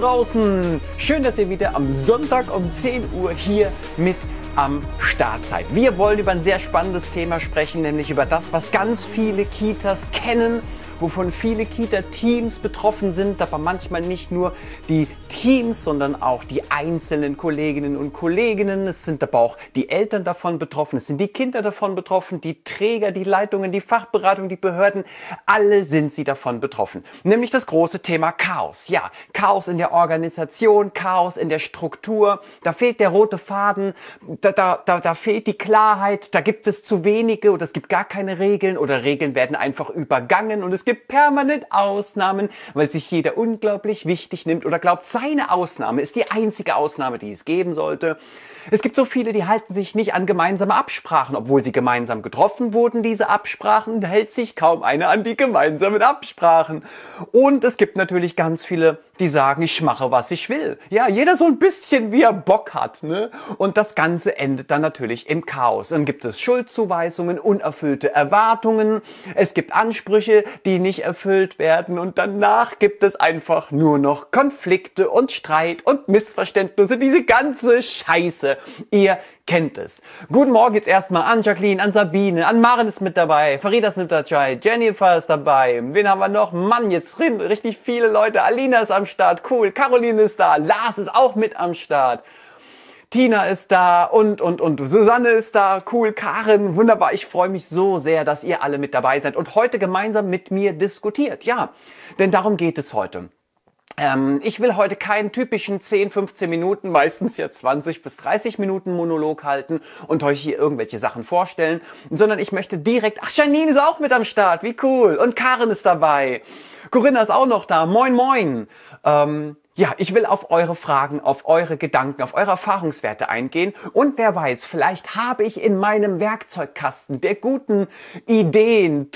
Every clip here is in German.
draußen! Schön, dass ihr wieder am Sonntag um 10 Uhr hier mit am Start seid. Wir wollen über ein sehr spannendes Thema sprechen, nämlich über das, was ganz viele Kitas kennen, wovon viele Kita-Teams betroffen sind, aber manchmal nicht nur die Teams, sondern auch die einzelnen Kolleginnen und Kollegen. Es sind aber auch die Eltern davon betroffen, es sind die Kinder davon betroffen, die Träger, die Leitungen, die Fachberatung, die Behörden, alle sind sie davon betroffen. Nämlich das große Thema Chaos. Ja, Chaos in der Organisation, Chaos in der Struktur, da fehlt der rote Faden, da fehlt die Klarheit, da gibt es zu wenige oder es gibt gar keine Regeln oder Regeln werden einfach übergangen und es gibt permanent Ausnahmen, weil sich jeder unglaublich wichtig nimmt oder glaubt, seine Ausnahme ist die einzige Ausnahme, die es geben sollte. Es gibt so viele, die halten sich nicht an gemeinsame Absprachen, obwohl sie gemeinsam getroffen wurden, diese Absprachen, hält sich kaum einer an die gemeinsamen Absprachen. Und es gibt natürlich ganz viele, die sagen, ich mache, was ich will. Ja, jeder so ein bisschen, wie er Bock hat, ne? Und das Ganze endet dann natürlich im Chaos. Dann gibt es Schuldzuweisungen, unerfüllte Erwartungen, es gibt Ansprüche, die nicht erfüllt werden und danach gibt es einfach nur noch Konflikte und Streit und Missverständnisse, diese ganze Scheiße. Ihr kennt es. Guten Morgen jetzt erstmal an Jacqueline, an Sabine, an Maren ist mit dabei, Farida ist mit dabei, Jennifer ist dabei, wen haben wir noch? Mann, jetzt richtig viele Leute, Alina ist am Start, cool, Caroline ist da, Lars ist auch mit am Start. Tina ist da und Susanne ist da, cool, Karin, wunderbar. Ich freue mich so sehr, dass ihr alle mit dabei seid und heute gemeinsam mit mir diskutiert. Ja, denn darum geht es heute. Ich will heute keinen typischen 10, 15 Minuten, meistens ja 20 bis 30 Minuten Monolog halten und euch hier irgendwelche Sachen vorstellen, sondern ich möchte direkt, ach, Janine ist auch mit am Start, wie cool, und Karin ist dabei, Corinna ist auch noch da, moin moin. Ja, ich will auf eure Fragen, auf eure Gedanken, auf eure Erfahrungswerte eingehen und wer weiß, vielleicht habe ich in meinem Werkzeugkasten der guten Ideen,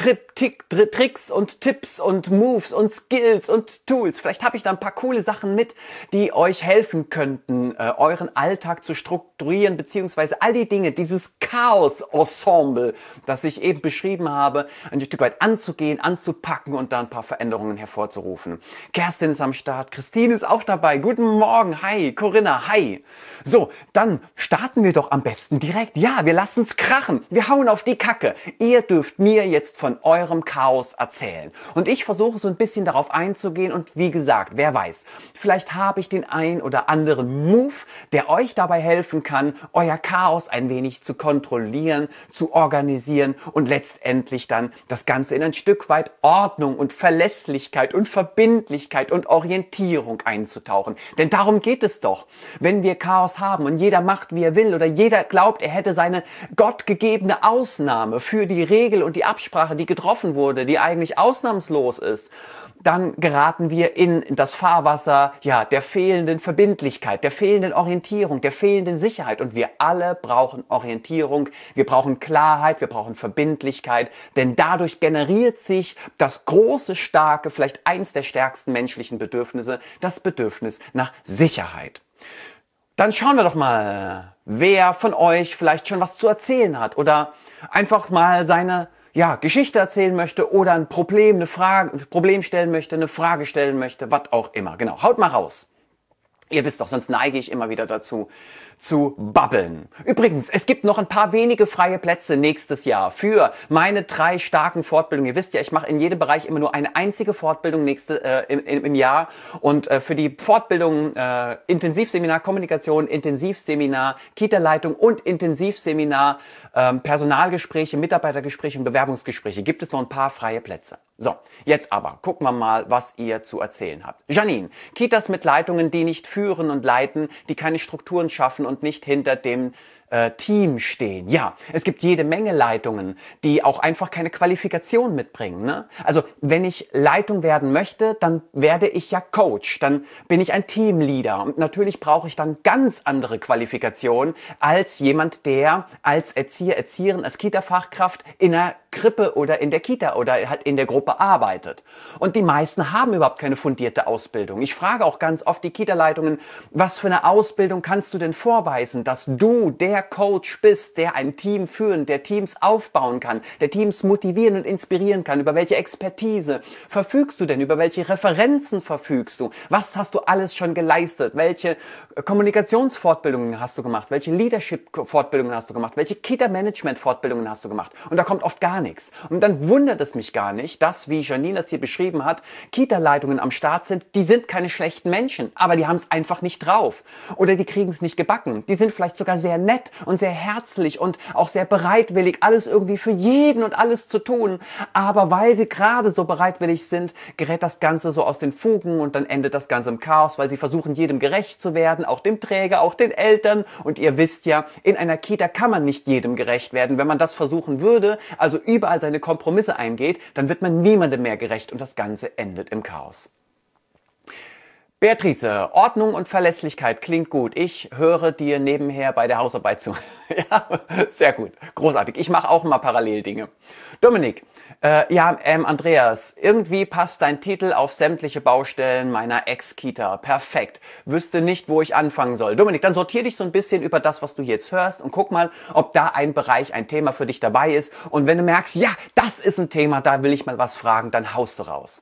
Tricks und Tipps und Moves und Skills und Tools, vielleicht habe ich da ein paar coole Sachen mit, die euch helfen könnten, euren Alltag zu strukturieren, beziehungsweise all die Dinge, dieses Chaos-Ensemble, das ich eben beschrieben habe, ein Stück weit anzugehen, anzupacken und da ein paar Veränderungen hervorzurufen. Kerstin ist am Start, Christine ist auch dabei. Guten Morgen. Hi. Corinna. Hi. So, dann starten wir doch am besten direkt. Ja, wir lassen's krachen. Wir hauen auf die Kacke. Ihr dürft mir jetzt von eurem Chaos erzählen. Und ich versuche so ein bisschen darauf einzugehen und wie gesagt, wer weiß, vielleicht habe ich den ein oder anderen Move, der euch dabei helfen kann, euer Chaos ein wenig zu kontrollieren, zu organisieren und letztendlich dann das Ganze in ein Stück weit Ordnung und Verlässlichkeit und Verbindlichkeit und Orientierung einzutauchen. Denn darum geht es doch. Wenn wir Chaos haben und jeder macht, wie er will oder jeder glaubt, er hätte seine gottgegebene Ausnahme für die Regel und die Absprache, die getroffen wurde, die eigentlich ausnahmslos ist, dann geraten wir in das Fahrwasser, ja, der fehlenden Verbindlichkeit, der fehlenden Orientierung, der fehlenden Sicherheit. Und wir alle brauchen Orientierung, wir brauchen Klarheit, wir brauchen Verbindlichkeit, denn dadurch generiert sich das große, starke, vielleicht eins der stärksten menschlichen Bedürfnisse, das Bedürfnis nach Sicherheit. Dann schauen wir doch mal, wer von euch vielleicht schon was zu erzählen hat oder einfach mal seine Geschichte erzählen möchte oder ein Problem stellen möchte, eine Frage stellen möchte, was auch immer. Genau, haut mal raus. Ihr wisst doch, sonst neige ich immer wieder dazu, zu babbeln. Übrigens, es gibt noch ein paar wenige freie Plätze nächstes Jahr für meine 3 starken Fortbildungen. Ihr wisst ja, ich mache in jedem Bereich immer nur eine einzige Fortbildung im Jahr. Und für die Fortbildung Intensivseminar Kommunikation, Intensivseminar Kita-Leitung und Intensivseminar Personalgespräche, Mitarbeitergespräche und Bewerbungsgespräche gibt es noch ein paar freie Plätze. So, jetzt aber gucken wir mal, was ihr zu erzählen habt. Janine, Kitas mit Leitungen, die nicht führen und leiten, die keine Strukturen schaffen und nicht hinter dem Team stehen. Ja, es gibt jede Menge Leitungen, die auch einfach keine Qualifikation mitbringen. Ne? Also wenn ich Leitung werden möchte, dann werde ich ja Coach, dann bin ich ein Teamleader und natürlich brauche ich dann ganz andere Qualifikationen als jemand, der als Erzieherin, als Kita-Fachkraft in einer Krippe oder in der Kita oder halt in der Gruppe arbeitet. Und die meisten haben überhaupt keine fundierte Ausbildung. Ich frage auch ganz oft die Kita-Leitungen, was für eine Ausbildung kannst du denn vorweisen, dass du der Coach bist, der ein Team führen, der Teams aufbauen kann, der Teams motivieren und inspirieren kann. Über welche Expertise verfügst du denn? Über welche Referenzen verfügst du? Was hast du alles schon geleistet? Welche Kommunikationsfortbildungen hast du gemacht? Welche Leadership-Fortbildungen hast du gemacht? Welche Kita-Management-Fortbildungen hast du gemacht? Und da kommt oft gar nichts. Und dann wundert es mich gar nicht, dass, wie Janine das hier beschrieben hat, Kita-Leitungen am Start sind. Die sind keine schlechten Menschen, aber die haben es einfach nicht drauf. Oder die kriegen es nicht gebacken. Die sind vielleicht sogar sehr nett und sehr herzlich und auch sehr bereitwillig, alles irgendwie für jeden und alles zu tun. Aber weil sie gerade so bereitwillig sind, gerät das Ganze so aus den Fugen und dann endet das Ganze im Chaos, weil sie versuchen, jedem gerecht zu werden, auch dem Träger, auch den Eltern. Und ihr wisst ja, in einer Kita kann man nicht jedem gerecht werden. Wenn man das versuchen würde, also überall seine Kompromisse eingeht, dann wird man niemandem mehr gerecht und das Ganze endet im Chaos. Beatrice, Ordnung und Verlässlichkeit klingt gut. Ich höre dir nebenher bei der Hausarbeit zu. Ja, sehr gut, großartig. Ich mache auch mal parallel Dinge. Dominik, Andreas, irgendwie passt dein Titel auf sämtliche Baustellen meiner Ex-Kita. Perfekt. Wüsste nicht, wo ich anfangen soll. Dominik, dann sortier dich so ein bisschen über das, was du jetzt hörst und guck mal, ob da ein Bereich, ein Thema für dich dabei ist. Und wenn du merkst, ja, das ist ein Thema, da will ich mal was fragen, dann haust du raus.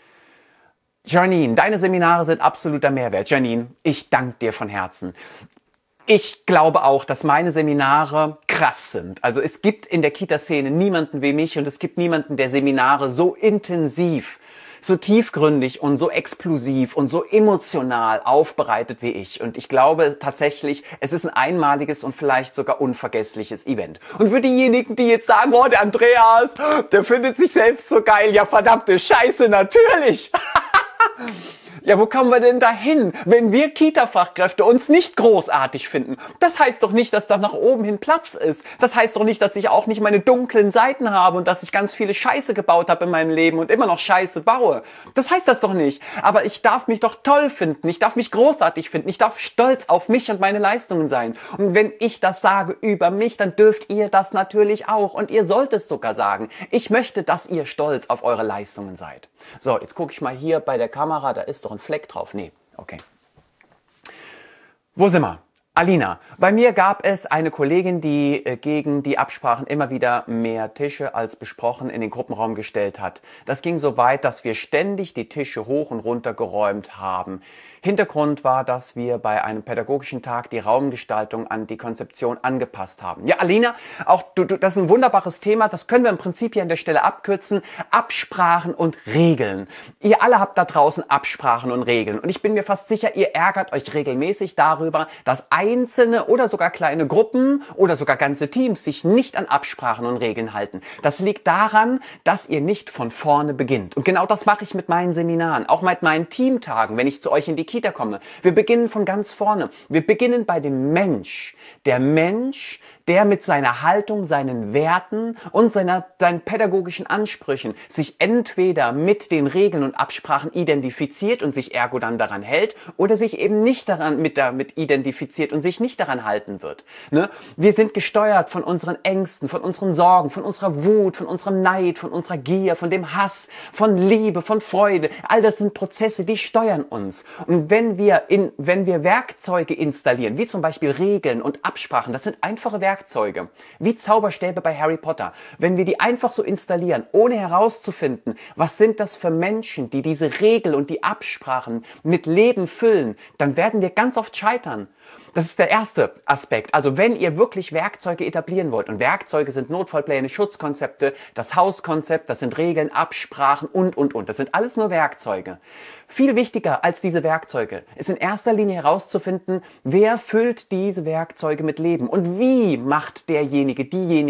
Janine, deine Seminare sind absoluter Mehrwert. Janine, ich danke dir von Herzen. Ich glaube auch, dass meine Seminare krass sind. Also es gibt in der Kita-Szene niemanden wie mich und es gibt niemanden, der Seminare so intensiv, so tiefgründig und so explosiv und so emotional aufbereitet wie ich. Und ich glaube tatsächlich, es ist ein einmaliges und vielleicht sogar unvergessliches Event. Und für diejenigen, die jetzt sagen, oh, der Andreas, der findet sich selbst so geil. Ja, verdammte Scheiße, natürlich. Ja, wo kommen wir denn dahin, wenn wir Kita-Fachkräfte uns nicht großartig finden? Das heißt doch nicht, dass da nach oben hin Platz ist. Das heißt doch nicht, dass ich auch nicht meine dunklen Seiten habe und dass ich ganz viele Scheiße gebaut habe in meinem Leben und immer noch Scheiße baue. Das heißt das doch nicht. Aber ich darf mich doch toll finden. Ich darf mich großartig finden. Ich darf stolz auf mich und meine Leistungen sein. Und wenn ich das sage über mich, dann dürft ihr das natürlich auch. Und ihr sollt es sogar sagen. Ich möchte, dass ihr stolz auf eure Leistungen seid. So, jetzt gucke ich mal hier bei der Kamera. Da ist doch ein Fleck drauf. Nee, okay. Wo sind wir? Alina, bei mir gab es eine Kollegin, die gegen die Absprachen immer wieder mehr Tische als besprochen in den Gruppenraum gestellt hat. Das ging so weit, dass wir ständig die Tische hoch und runter geräumt haben. Hintergrund war, dass wir bei einem pädagogischen Tag die Raumgestaltung an die Konzeption angepasst haben. Ja, Alina, auch das ist ein wunderbares Thema. Das können wir im Prinzip hier an der Stelle abkürzen. Absprachen und Regeln. Ihr alle habt da draußen Absprachen und Regeln. Und ich bin mir fast sicher, ihr ärgert euch regelmäßig darüber, dass einzelne oder sogar kleine Gruppen oder sogar ganze Teams sich nicht an Absprachen und Regeln halten. Das liegt daran, dass ihr nicht von vorne beginnt. Und genau das mache ich mit meinen Seminaren, auch mit meinen Teamtagen, wenn ich zu euch in die Kita komme. Wir beginnen von ganz vorne. Wir beginnen bei dem Mensch. Der Mensch, der mit seiner Haltung, seinen Werten und seinen pädagogischen Ansprüchen sich entweder mit den Regeln und Absprachen identifiziert und sich ergo dann daran hält oder sich eben nicht damit identifiziert und sich nicht daran halten wird. Ne? Wir sind gesteuert von unseren Ängsten, von unseren Sorgen, von unserer Wut, von unserem Neid, von unserer Gier, von dem Hass, von Liebe, von Freude. All das sind Prozesse, die steuern uns. Und wenn wir Werkzeuge installieren, wie zum Beispiel Regeln und Absprachen, das sind einfache Werkzeuge, wie Zauberstäbe bei Harry Potter. Wenn wir die einfach so installieren, ohne herauszufinden, was sind das für Menschen, die diese Regel und die Absprachen mit Leben füllen, dann werden wir ganz oft scheitern. Das ist der erste Aspekt. Also wenn ihr wirklich Werkzeuge etablieren wollt, und Werkzeuge sind Notfallpläne, Schutzkonzepte, das Hauskonzept, das sind Regeln, Absprachen und. Das sind alles nur Werkzeuge. Viel wichtiger als diese Werkzeuge ist in erster Linie herauszufinden, wer füllt diese Werkzeuge mit Leben und wie macht diejenige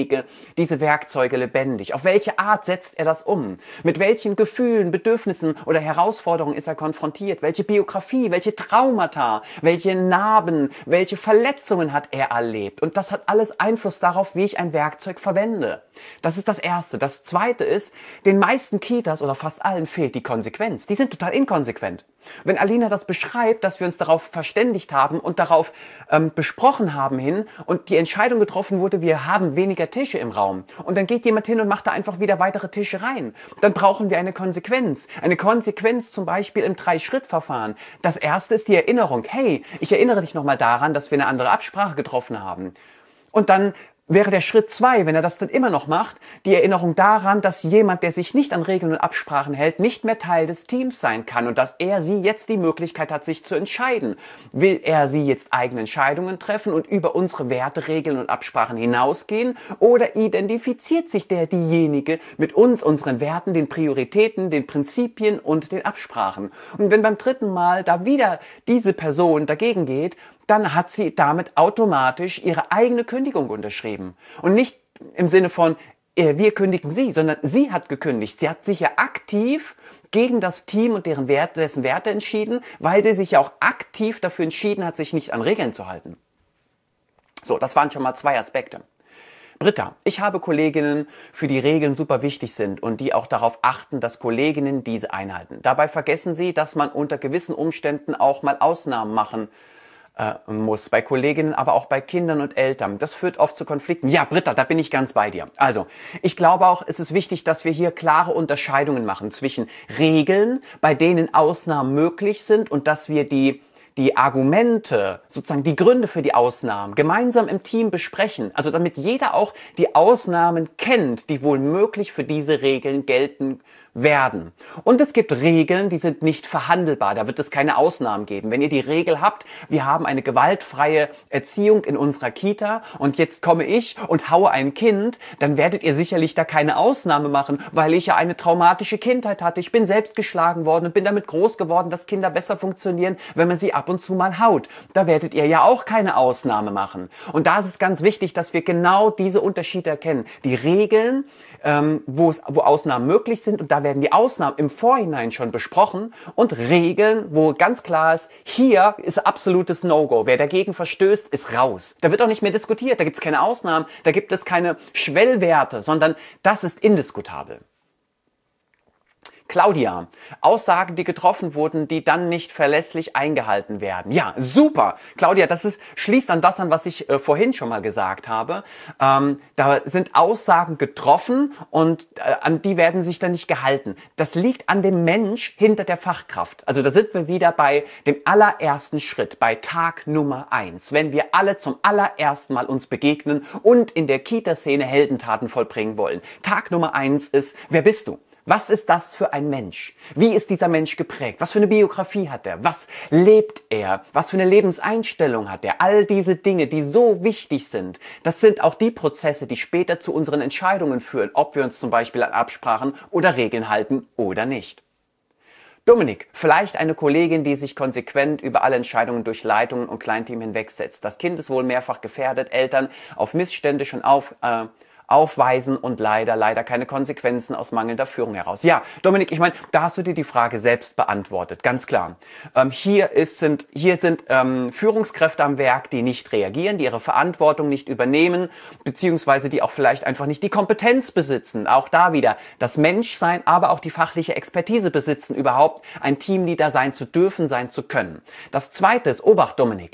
diese Werkzeuge lebendig. Auf welche Art setzt er das um? Mit welchen Gefühlen, Bedürfnissen oder Herausforderungen ist er konfrontiert? Welche Biografie, welche Traumata, welche Narben, welche Verletzungen hat er erlebt? Und das hat alles Einfluss darauf, wie ich ein Werkzeug verwende. Das ist das Erste. Das Zweite ist, den meisten Kitas oder fast allen fehlt die Konsequenz. Die sind total inkonsequent. Wenn Alina das beschreibt, dass wir uns darauf verständigt haben und darauf besprochen haben hin und die Entscheidung getroffen wurde, wir haben weniger Tische im Raum und dann geht jemand hin und macht da einfach wieder weitere Tische rein, dann brauchen wir eine Konsequenz. Eine Konsequenz zum Beispiel im 3-Schritt-Verfahren. Das erste ist die Erinnerung. Hey, ich erinnere dich nochmal daran, dass wir eine andere Absprache getroffen haben. Und dann wäre der Schritt 2, wenn er das dann immer noch macht, die Erinnerung daran, dass jemand, der sich nicht an Regeln und Absprachen hält, nicht mehr Teil des Teams sein kann und dass er sie jetzt die Möglichkeit hat, sich zu entscheiden. Will er sie jetzt eigene Entscheidungen treffen und über unsere Werte, Regeln und Absprachen hinausgehen oder identifiziert sich diejenige mit uns, unseren Werten, den Prioritäten, den Prinzipien und den Absprachen? Und wenn beim 3. Mal da wieder diese Person dagegen geht, dann hat sie damit automatisch ihre eigene Kündigung unterschrieben. Und nicht im Sinne von, wir kündigen sie, sondern sie hat gekündigt. Sie hat sich ja aktiv gegen das Team und dessen Werte entschieden, weil sie sich ja auch aktiv dafür entschieden hat, sich nicht an Regeln zu halten. So, das waren schon mal 2 Aspekte. Britta, ich habe Kolleginnen, für die Regeln super wichtig sind und die auch darauf achten, dass Kolleginnen diese einhalten. Dabei vergessen sie, dass man unter gewissen Umständen auch mal Ausnahmen machen muss, bei Kolleginnen, aber auch bei Kindern und Eltern. Das führt oft zu Konflikten. Ja, Britta, da bin ich ganz bei dir. Also, ich glaube auch, es ist wichtig, dass wir hier klare Unterscheidungen machen zwischen Regeln, bei denen Ausnahmen möglich sind und dass wir die Argumente, sozusagen die Gründe für die Ausnahmen gemeinsam im Team besprechen. Also damit jeder auch die Ausnahmen kennt, die wohl möglich für diese Regeln gelten werden. Und es gibt Regeln, die sind nicht verhandelbar. Da wird es keine Ausnahmen geben. Wenn ihr die Regel habt, wir haben eine gewaltfreie Erziehung in unserer Kita und jetzt komme ich und haue ein Kind, dann werdet ihr sicherlich da keine Ausnahme machen, weil ich ja eine traumatische Kindheit hatte. Ich bin selbst geschlagen worden und bin damit groß geworden, dass Kinder besser funktionieren, wenn man sie ab und zu mal haut. Da werdet ihr ja auch keine Ausnahme machen. Und da ist es ganz wichtig, dass wir genau diese Unterschiede erkennen. Die Regeln, wo Ausnahmen möglich sind, und da werden die Ausnahmen im Vorhinein schon besprochen, und Regeln, wo ganz klar ist, hier ist absolutes No-Go. Wer dagegen verstößt, ist raus. Da wird auch nicht mehr diskutiert, da gibt es keine Ausnahmen, da gibt es keine Schwellwerte, sondern das ist indiskutabel. Claudia, Aussagen, die getroffen wurden, die dann nicht verlässlich eingehalten werden. Ja, super. Claudia, schließt an das an, was ich vorhin schon mal gesagt habe. Da sind Aussagen getroffen und an die werden sich dann nicht gehalten. Das liegt an dem Mensch hinter der Fachkraft. Also da sind wir wieder bei dem allerersten Schritt, bei Tag Nummer 1. Wenn wir alle zum allerersten Mal uns begegnen und in der Kita-Szene Heldentaten vollbringen wollen. Tag Nummer 1 ist, wer bist du? Was ist das für ein Mensch? Wie ist dieser Mensch geprägt? Was für eine Biografie hat er? Was lebt er? Was für eine Lebenseinstellung hat er? All diese Dinge, die so wichtig sind, das sind auch die Prozesse, die später zu unseren Entscheidungen führen, ob wir uns zum Beispiel an Absprachen oder Regeln halten oder nicht. Dominik, vielleicht eine Kollegin, die sich konsequent über alle Entscheidungen durch Leitungen und Kleinteam hinwegsetzt. Das Kind ist wohl mehrfach gefährdet, Eltern auf Missstände schon aufweisen und leider keine Konsequenzen aus mangelnder Führung heraus. Ja, Dominik, ich meine, da hast du dir die Frage selbst beantwortet, ganz klar. Hier sind Führungskräfte am Werk, die nicht reagieren, die ihre Verantwortung nicht übernehmen, beziehungsweise die auch vielleicht einfach nicht die Kompetenz besitzen. Auch da wieder das Menschsein, aber auch die fachliche Expertise besitzen, überhaupt ein Teamleader sein zu dürfen, sein zu können. Das Zweite ist, Obacht, Dominik,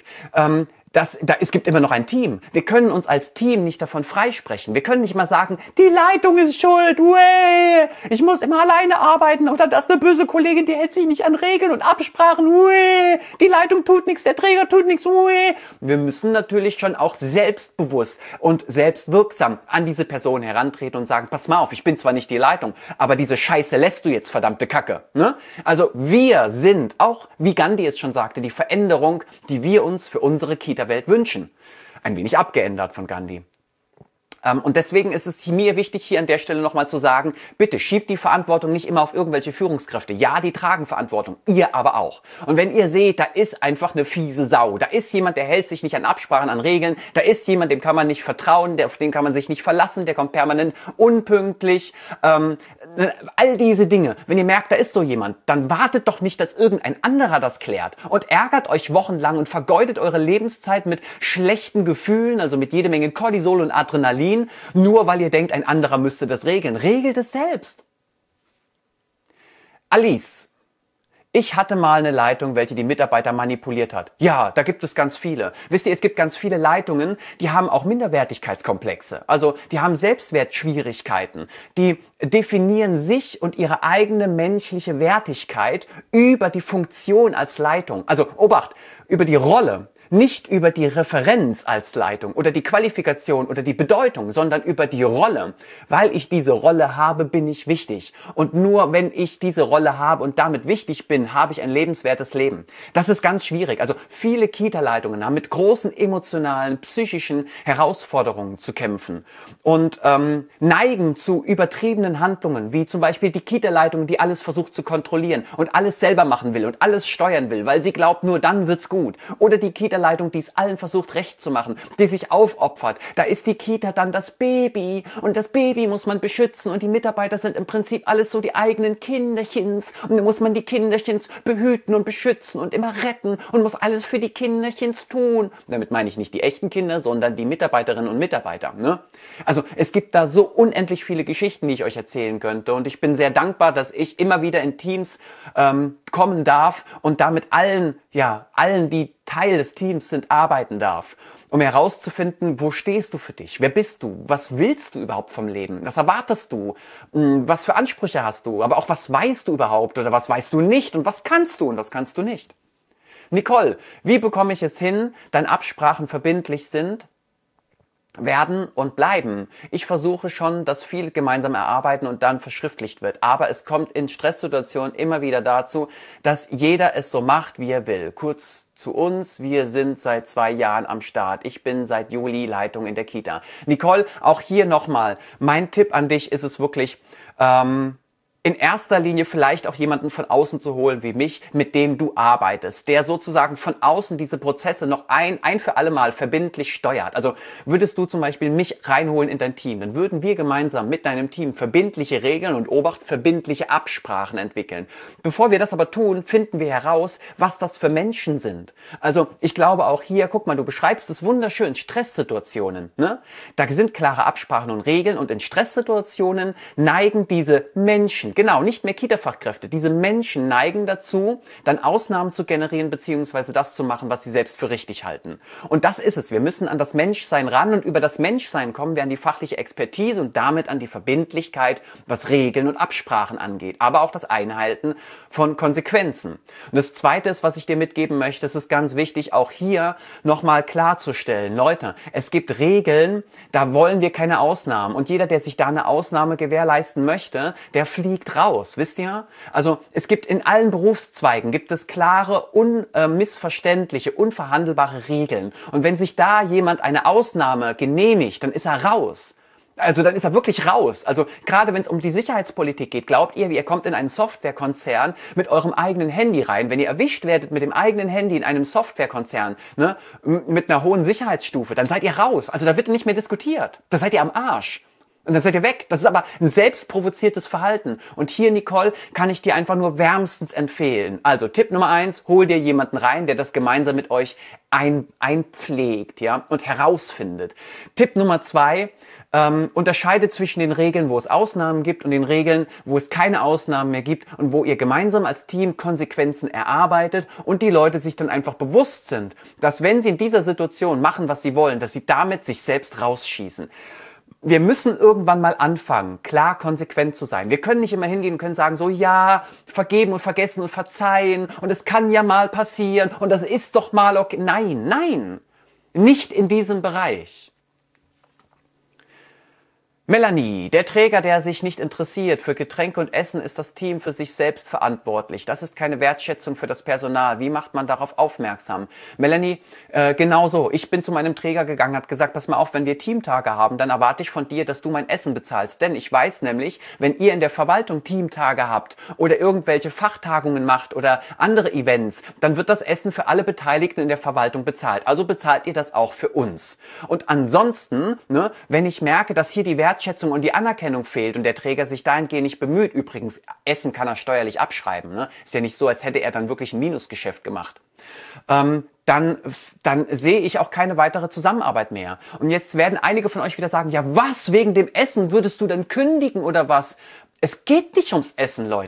es gibt immer noch ein Team. Wir können uns als Team nicht davon freisprechen. Wir können nicht mal sagen, die Leitung ist schuld, uäh, ich muss immer alleine arbeiten oder das ist eine böse Kollegin, die hält sich nicht an Regeln und Absprachen, uäh, die Leitung tut nichts, der Träger tut nichts, uäh. Wir müssen natürlich schon auch selbstbewusst und selbstwirksam an diese Person herantreten und sagen, pass mal auf, ich bin zwar nicht die Leitung, aber diese Scheiße lässt du jetzt, verdammte Kacke. Ne? Also wir sind, auch wie Gandhi es schon sagte, die Veränderung, die wir uns für unsere Kita-Welt wünschen. Ein wenig abgeändert von Gandhi. Und deswegen ist es mir wichtig, hier an der Stelle nochmal zu sagen, bitte schiebt die Verantwortung nicht immer auf irgendwelche Führungskräfte. Ja, die tragen Verantwortung, ihr aber auch. Und wenn ihr seht, da ist einfach eine fiese Sau, da ist jemand, der hält sich nicht an Absprachen, an Regeln, da ist jemand, dem kann man nicht vertrauen, auf den kann man sich nicht verlassen, der kommt permanent unpünktlich, all diese Dinge. Wenn ihr merkt, da ist so jemand, dann wartet doch nicht, dass irgendein anderer das klärt und ärgert euch wochenlang und vergeudet eure Lebenszeit mit schlechten Gefühlen, also mit jede Menge Cortisol und Adrenalin, nur weil ihr denkt, ein anderer müsste das regeln. Regelt es selbst. Alice, Ich hatte mal eine Leitung, welche die Mitarbeiter manipuliert hat. Ja, da gibt es ganz viele. Wisst ihr, es gibt ganz viele Leitungen, die haben auch Minderwertigkeitskomplexe. Also die haben Selbstwertschwierigkeiten. Die definieren sich und ihre eigene menschliche Wertigkeit über die Funktion als Leitung. Also Obacht, über die Rolle. Nicht über die Referenz als Leitung oder die Qualifikation oder die Bedeutung, sondern über die Rolle. Weil ich diese Rolle habe, bin ich wichtig. Und nur wenn ich diese Rolle habe und damit wichtig bin, habe ich ein lebenswertes Leben. Das ist ganz schwierig. Also viele Kita-Leitungen haben mit großen emotionalen, psychischen Herausforderungen zu kämpfen und neigen zu übertriebenen Handlungen, wie zum Beispiel die Kita-Leitung, die alles versucht zu kontrollieren und alles selber machen will und alles steuern will, weil sie glaubt, nur dann wird's gut. Oder die Kita-Leitung, die es allen versucht recht zu machen, die sich aufopfert. Da ist die Kita dann das Baby und das Baby muss man beschützen und die Mitarbeiter sind im Prinzip alles so die eigenen Kinderchens und dann muss man die Kinderchens behüten und beschützen und immer retten und muss alles für die Kinderchens tun. Damit meine ich nicht die echten Kinder, sondern die Mitarbeiterinnen und Mitarbeiter. Ne? Also es gibt da so unendlich viele Geschichten, die ich euch erzählen könnte und ich bin sehr dankbar, dass ich immer wieder in Teams kommen darf und da mit allen, die Teil des Teams sind, arbeiten darf, um herauszufinden, wo stehst du für dich, wer bist du, was willst du überhaupt vom Leben, was erwartest du, was für Ansprüche hast du, aber auch was weißt du überhaupt oder was weißt du nicht und was kannst du und was kannst du nicht. Nicole, wie bekomme ich es hin, dass Absprachen verbindlich sind, werden und bleiben. Ich versuche schon, dass viel gemeinsam erarbeiten und dann verschriftlicht wird. Aber es kommt in Stresssituationen immer wieder dazu, dass jeder es so macht, wie er will. Kurz zu uns, wir sind seit 2 Jahren am Start. Ich bin seit Juli Leitung in der Kita. Nicole, auch hier nochmal, mein Tipp an dich ist es wirklich, in erster Linie vielleicht auch jemanden von außen zu holen wie mich, mit dem du arbeitest, der sozusagen von außen diese Prozesse noch ein für alle Mal verbindlich steuert. Also würdest du zum Beispiel mich reinholen in dein Team, dann würden wir gemeinsam mit deinem Team verbindliche Regeln und verbindliche Absprachen entwickeln. Bevor wir das aber tun, finden wir heraus, was das für Menschen sind. Also ich glaube auch hier, guck mal, du beschreibst es wunderschön, Stresssituationen. Ne? Da sind klare Absprachen und Regeln und in Stresssituationen neigen diese Menschen, genau, nicht mehr Kita-Fachkräfte. Diese Menschen neigen dazu, dann Ausnahmen zu generieren beziehungsweise das zu machen, was sie selbst für richtig halten. Und das ist es. Wir müssen an das Menschsein ran und über das Menschsein kommen wir an die fachliche Expertise und damit an die Verbindlichkeit, was Regeln und Absprachen angeht, aber auch das Einhalten von Konsequenzen. Und das Zweite ist, was ich dir mitgeben möchte, es ist ganz wichtig, auch hier nochmal klarzustellen. Leute, es gibt Regeln, da wollen wir keine Ausnahmen. Und jeder, der sich da eine Ausnahme gewährleisten möchte, der fliegt raus, wisst ihr? Also es gibt in allen Berufszweigen, gibt es klare, unmissverständliche, unverhandelbare Regeln. Und wenn sich da jemand eine Ausnahme genehmigt, dann ist er raus. Also dann ist er wirklich raus. Also gerade wenn es um die Sicherheitspolitik geht, glaubt ihr kommt in einen Softwarekonzern mit eurem eigenen Handy rein. Wenn ihr erwischt werdet mit dem eigenen Handy in einem Softwarekonzern, ne, mit einer hohen Sicherheitsstufe, dann seid ihr raus. Also da wird nicht mehr diskutiert. Da seid ihr am Arsch. Und dann seid ihr weg. Das ist aber ein selbstprovoziertes Verhalten. Und hier, Nicole, kann ich dir einfach nur wärmstens empfehlen. Also Tipp Nummer 1, hol dir jemanden rein, der das gemeinsam mit euch einpflegt, ja, und herausfindet. Tipp Nummer 2, unterscheidet zwischen den Regeln, wo es Ausnahmen gibt und den Regeln, wo es keine Ausnahmen mehr gibt und wo ihr gemeinsam als Team Konsequenzen erarbeitet und die Leute sich dann einfach bewusst sind, dass wenn sie in dieser Situation machen, was sie wollen, dass sie damit sich selbst rausschießen. Wir müssen irgendwann mal anfangen, klar konsequent zu sein. Wir können nicht immer hingehen und können sagen, so ja, vergeben und vergessen und verzeihen und es kann ja mal passieren und das ist doch mal okay. Nein, nein, nicht in diesem Bereich. Melanie, der Träger, der sich nicht interessiert für Getränke und Essen, ist das Team für sich selbst verantwortlich. Das ist keine Wertschätzung für das Personal. Wie macht man darauf aufmerksam? Melanie, genauso. Ich bin zu meinem Träger gegangen, hat gesagt, pass mal auf, wenn wir Teamtage haben, dann erwarte ich von dir, dass du mein Essen bezahlst. Denn ich weiß nämlich, wenn ihr in der Verwaltung Teamtage habt oder irgendwelche Fachtagungen macht oder andere Events, dann wird das Essen für alle Beteiligten in der Verwaltung bezahlt. Also bezahlt ihr das auch für uns. Und ansonsten, ne, wenn ich merke, dass hier die Wertschätzung und die Anerkennung fehlt und der Träger sich dahingehend nicht bemüht, übrigens, Essen kann er steuerlich abschreiben, ne? Ist ja nicht so, als hätte er dann wirklich ein Minusgeschäft gemacht. Dann sehe ich auch keine weitere Zusammenarbeit mehr. Und jetzt werden einige von euch wieder sagen, ja was, wegen dem Essen würdest du denn kündigen oder was? Es geht nicht ums Essen, Leute.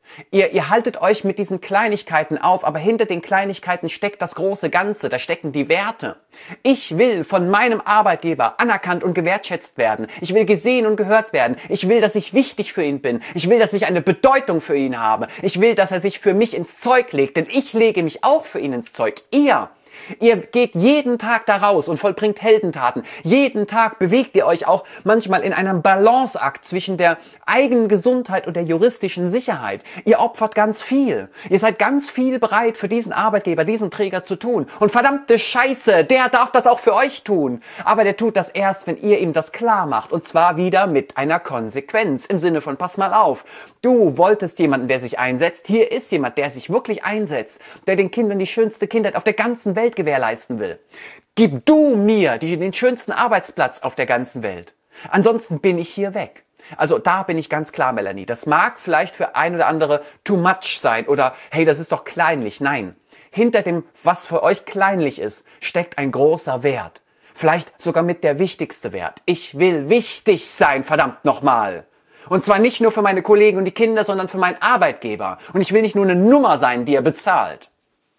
Ihr haltet euch mit diesen Kleinigkeiten auf, aber hinter den Kleinigkeiten steckt das große Ganze, da stecken die Werte. Ich will von meinem Arbeitgeber anerkannt und gewertschätzt werden. Ich will gesehen und gehört werden. Ich will, dass ich wichtig für ihn bin. Ich will, dass ich eine Bedeutung für ihn habe. Ich will, dass er sich für mich ins Zeug legt, denn ich lege mich auch für ihn ins Zeug. Ihr geht jeden Tag da raus und vollbringt Heldentaten. Jeden Tag bewegt ihr euch auch manchmal in einem Balanceakt zwischen der eigenen Gesundheit und der juristischen Sicherheit. Ihr opfert ganz viel. Ihr seid ganz viel bereit für diesen Arbeitgeber, diesen Träger zu tun. Und verdammte Scheiße, der darf das auch für euch tun. Aber der tut das erst, wenn ihr ihm das klar macht. Und zwar wieder mit einer Konsequenz. Im Sinne von, pass mal auf. Du wolltest jemanden, der sich einsetzt. Hier ist jemand, der sich wirklich einsetzt. Der den Kindern die schönste Kindheit auf der ganzen Welt gewährleisten will. Gib du mir den schönsten Arbeitsplatz auf der ganzen Welt. Ansonsten bin ich hier weg. Also da bin ich ganz klar, Melanie. Das mag vielleicht für ein oder andere too much sein oder hey, das ist doch kleinlich. Nein, hinter dem, was für euch kleinlich ist, steckt ein großer Wert. Vielleicht sogar mit der wichtigste Wert. Ich will wichtig sein, verdammt nochmal. Und zwar nicht nur für meine Kollegen und die Kinder, sondern für meinen Arbeitgeber. Und ich will nicht nur eine Nummer sein, die er bezahlt.